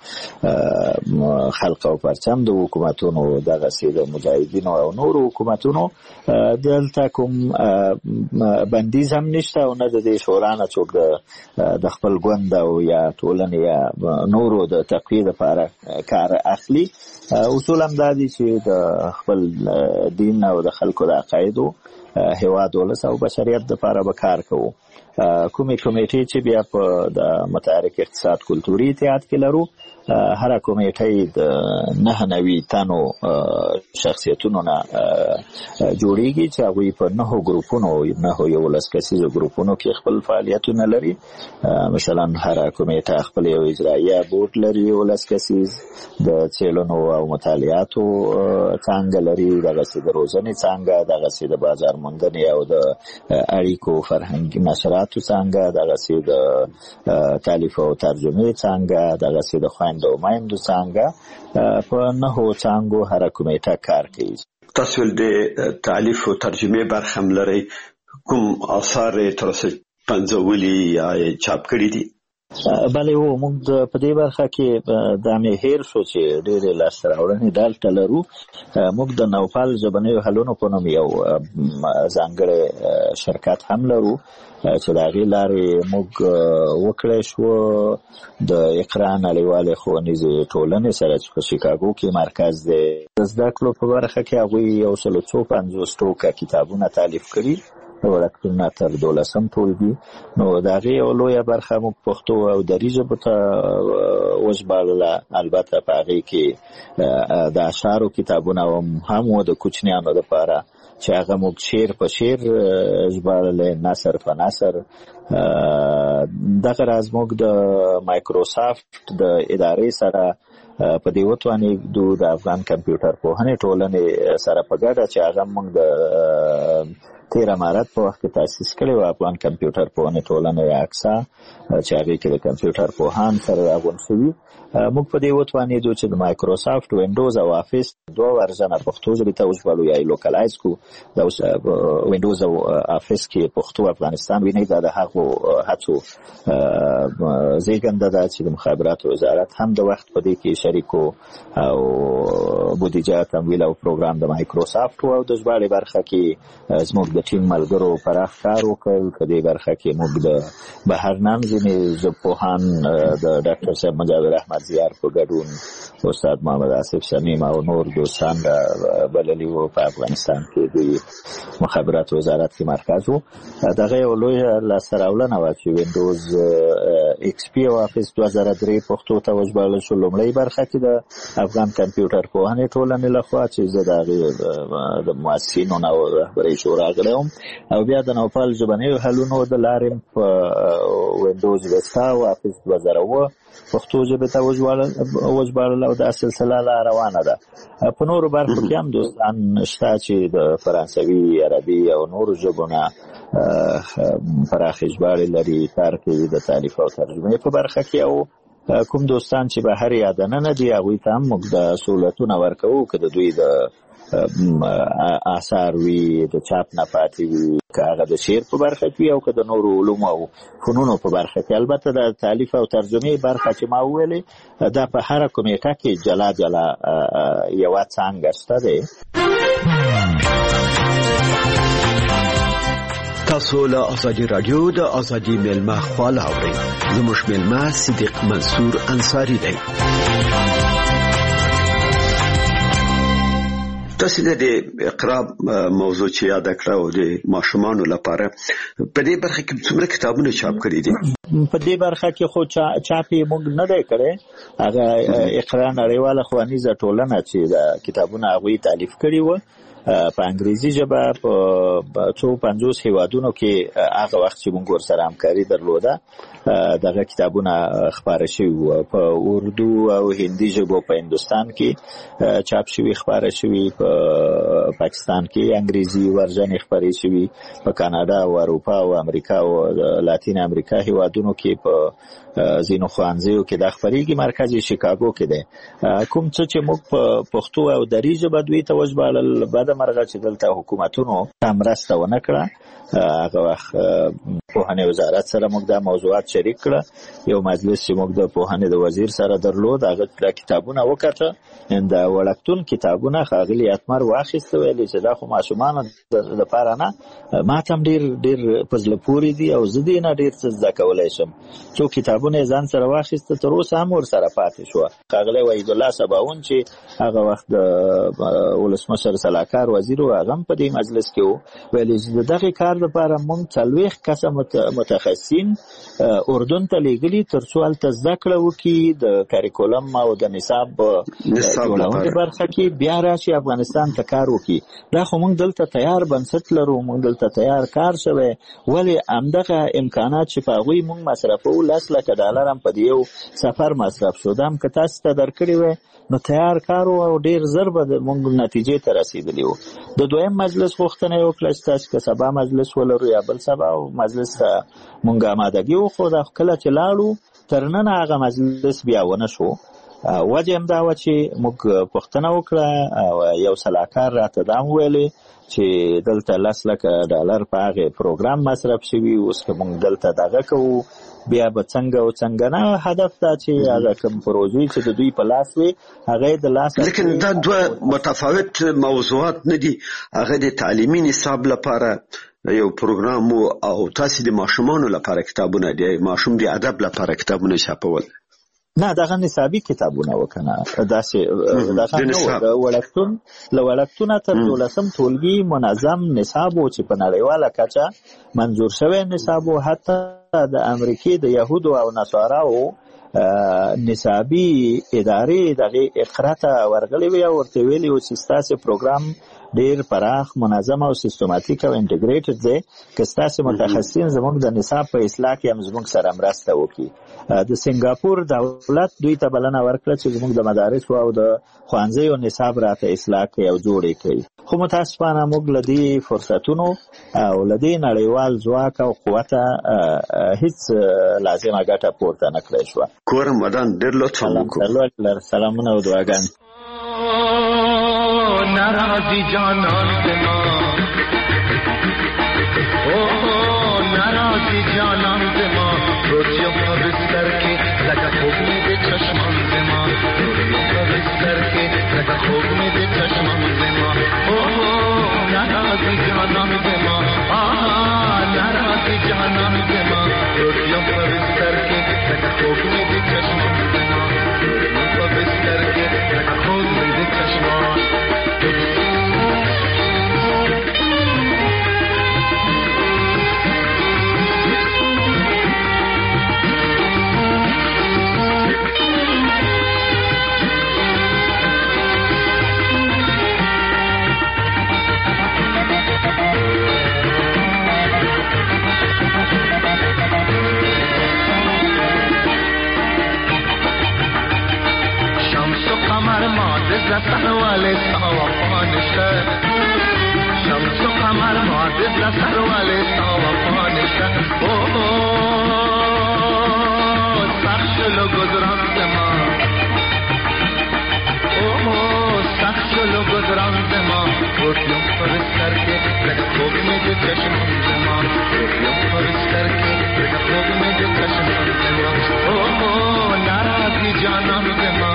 د خلق او پرچم د حکومتونو، دغسې د مجاهدینو او نورو حکومتونو. دلته کوم بندیز هم نشته او نه د دې شورا نه څوک د خپل ګوند او یا ټولنې یا نورو د تقویې لپاره کار اخلي. اصول هم دا دي چې د خپل دین او د خلکو د عقایدو، هیواد، ولس او بشریت لپاره به کار کوو. کومې کمیټې چې بیا په د متحرک اقتصاد کلتوري اتحاد کې لرو، هر کمیټه د نه نوي تنو شخصیتونو نه جوړیږي چې هغوی په نهو ګروپونو، نهو یولس کسیزو ګروپونو کې خپل فعالیتونه لري. مثلا هر کمیټه خپل یو اجرایه بورډ لري یولس کسیز، د څېړنو او مطالعاتو څانګه لري، دغسې د روزنې څانګه، دغسې د بازار موندنې او د اړیکو فرهنګي نشراتو څانګه، دغسې د تالیف او ترجمې څانګه، دغسې د خویندو او میندو څانګه. په نهو څانګو هره کمیټه کار کوي.
تاسو د تالیف او ترجمې برخه هم لرئ، کوم آثار تر اوسه پنځولي یا چاپ کړي دي؟
بله، هو موږ په دې برخه کې دا مې هیر شو چې ډېرې لاسته راوړنې دلته لرو. موږ د نوپال ژبنیو حلونو په نوم یو ځانګړی شرکت هم لرو چې د هغې لارې موږ وکړی شو د اقرا نړیوالې ښوونیزې ټولنې سره چې په شیکاګو کې مرکز دی، د زده کړو په برخه کې هغوی یو سل څو پنځوس ټوکه کتابونه تالیف کړي، وړکتونونه تر دولسم ټولګي. نو د هغې یو لویه برخه موږ پښتو او دري ژبو ته وژباړله. البته په هغې کې د اشعارو کتابونه هم وو د کوچنیانو دپاره چې هغه موږ شعر په شعر ژباړلی، نثر په نثر. دغه راز موږ د مایکروسافت د ادارې سره په دې وتوانېږو د افغان کمپیوټر پوهنې ټولنې سره په ګډه چې هغه موږ د تیر امارت په وخت کې تاسیس کړی و افغان کمپیوټر پوهنې ټولنه یا اکسا چې هغې کې د کمپیوټر پوهان سره راغونډ شوي. موږ په دې وتوانېدو چې د مایکروسافټ وینډوز او افیس دوه ورژنه پښتو ژبې ته وژباړو یا یې لوکلایز کړو. د وینډوز او افیس کې پښتو افغانستان وینئ دا د هغو هڅو زیږنده ده چې د مخابراتو وزارت هم د وخت په دې کې شریک او بودیجه تمویل او پروګرام د مایکروسافټ او د ژباړې برخه کې زموږ د ټیم ملګرو پراخ کار وکړ. په دې برخه کې موږ د بهرنام ځینې ژبپوهان د ډاکټر صاحب مجاور احمد زیار په ګډون استاد محمد آصف شمیم او نور دوستان بللي وو. په افغانستان کې د مخابراتو وزارت کې مرکز وو. دغه یو لویه لاسته راوړنه وه چې وینډوز ایکس پي او افیس دوه زره درې پښتو ته وژباړل شو. لومړۍ برخه کې د افغان کمپیوټر پوهنې ټولنې لخوا چې زه د هغې د مؤسسینو او رهبرۍ شورا غړی وم، او بیا د نوپال ژبنیو حلونو د لارې په وینډوز وستا او افیس دوه زره اووه پښتو ژبې ته وژباړل او دا سلسله لا روانه ده. په نورو برخو کې هم دوستان شته چې د فرانسوي، عربي او نورو ژبو نه پراخې ژباړې لري، کار کوي د تالیف او ترجمې په برخه کې. او کوم دوستان چې بهر یا دننه دي هغوی ته هم موږ د سهولتونه ورکوو که د دوی د آثار وي، د چاپ نه پاتې وي، که هغه د شعر په برخه کې وي او که د نورو علومو او فنونو په برخه کې. البته د تالیف او ترجمې برخه چې ما وویلې دا په هره کمیټه کې جلا جلا یوه څانګه شته دی.
تاسو له ازادي رادیو د ازادي ملما خواله اورئ. زموږ ملما صدیق منصور انصاری دی. تاسو د اقرا موضوع چې یاد کړو د ماشومانو لپاره په دې برخه کې څومره کتابونه چاپ کړي دي؟
په دې برخه کې خو چاپی موږ نه دی کړی. هغه اقرا نړیواله ښوونیزه ټولنه چې د کتابونه هغوی تالیف کړي وو په انګریزي ژبه په څو پنځوس هیوادونو کې هغه وخت چې موږ ورسره همکاري درلوده دغه کتابونه خپاره شوي وو. په اردو او هندي ژبو په هندوستان کې چاپ شوي، خپاره شوي. په پاکستان کې انګریزي ورژنې خپرې شوي. په کاناډا او اروپا او امریکا او لاتین امریکا هیوادونو کې په ځینو ښوونځیو کې دا خپرېږي. مرکز یې شیکاګو کې دی. کوم څه چې موږ په پښتو او دري ژبه دوی ته وژباړل، بده مرغه چې دلته حکومتونو ته مرسته ونه کړه. هغه وخت پوهنې وزارت سره موږ دا موضوعات شریک کړه. یو مجلس چې موږ د پوهنې د وزیر سره درلود هغه کتابونه وکړه. د وړکتون کتابونه ښاغلي اتمر واخیسته، ویلې چې دا خو ماشومانو لپاره نه، ما ته هم ډېر ډېر په زړه پورې دي او زه دې نه ډېر څه زده کولی شم. څو کتابونه یې ځان سره واخیسته، تر اوسه هم ورسره پاتې شوه. ښاغلی وحیدالله سباون چې هغه وخت د ولسمشر سلاکار وزیر و، هغه هم په دې مجلس کې و، ویلې چې د دغې کار لپاره موږ څلوېښت کسه متخصصین اردن ته لیږلي تر څو هلته زده کړه وکړي د کاریکولم او د نصاب جوړونې برخه کې، بیا راشي افغانستان ته کار وکړي. دا خو موږ دلته تیار بنسټ لرو، موږ دلته تیار کار شوی. ولې همدغه امکانات چې په هغوی موږ مصرفوو، لس لکه ډالر هم په دې یو سفر مصرف شو، دا هم که تاسو ته درکړی وی نو تیار کار و او ډېر زر به موږ نتیجې ته رسېدلي وو. د دویم مجلس غوښتنه یې وکړه چې تاسو که سبا مجلس ولرو یا بل سبا، او مجلس ته موږ آمادګي وښوده. خو کله چې لاړو تر ننه هغه مجلس بیا ونه شو. وجه همدا وه چې موږ پوښتنه وکړه او یو سلاکار راته دا هم ویلې چې دلته لس لکه ډالر په هغې پروګرام مصرف شوي، اوس که موږ دلته دغه کوو بیا به څنګه او څنګه نه. هدف دا چې هغه کوم پروژې چې د دوی په لاس وي هغه د لاس.
لیکن دا دوه متفاوت موضوعات نه دي. هغه د تعلیمي نصاب لپاره یو پروګرام او تاسو د ماشومانو لپاره کتابونه دي، ماشوم د ادب لپاره کتابونه چاپول.
نه دغه نصابي کتابونه وکنه داسې دغه نو وړکتون له وړکتونه تر دولسم ټولګي منظم نصاب و چې په نړیواله کچه منظور شوی نصاب و. حتی د امریکې د یهودو او نصاراو نصابي ادارې دغه اقرا ته ورغلي وي او ورته ویلي و چې ستاسو پروګرام ډیر پراخ منظم او سیستماتیک او انټیګریټډ دی که ستاسو متخصصین زموږ د نصاب په اصلاح کې هم زموږ سره مرسته وکړي. د سنگاپور دولت دوی ته بلنه ورکړه چې زموږ د مدارس او د ښوونځیو نصاب راته اصلاح کوي او جوړ کړي، خو متاسفانه موږ له دې فرصتونو او له دې نړیوال ځواک او قوت هیڅ لازمه ګټه پورته نه کړی شوه.
کور مدان ډېر لطف وکړو.
سلامونه او دعاګانې.
ناراضی جانان ما اوه ناراضی جانان ما روزیو په بستر کې لکه خوب مې د چشمان ما روزیو په بستر کې لکه خوب مې د چشمان ما اوه ناراضی جانان ما آه ناراضی جانان ما روزیو په بستر کې لکه خوب مې د چشمان ما روزیو په بستر کې لکه خوب مې د چشمان. لسر والے سوا پانشہ شمس و قمر معدد لسر والے سوا پانشہ اوہ سخشلو گزران زما اوہ سخشلو گزران زما روٹیوں پر سر کے لگا خوب میں جو چشمان زما روٹیوں پر سر کے لگا خوب میں جو چشمان زما اوہ ناراضی جانان زما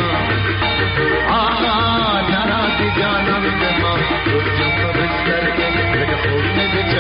آہا ناراضی جانان زما روٹیوں پر سر کے لگا خوب میں جو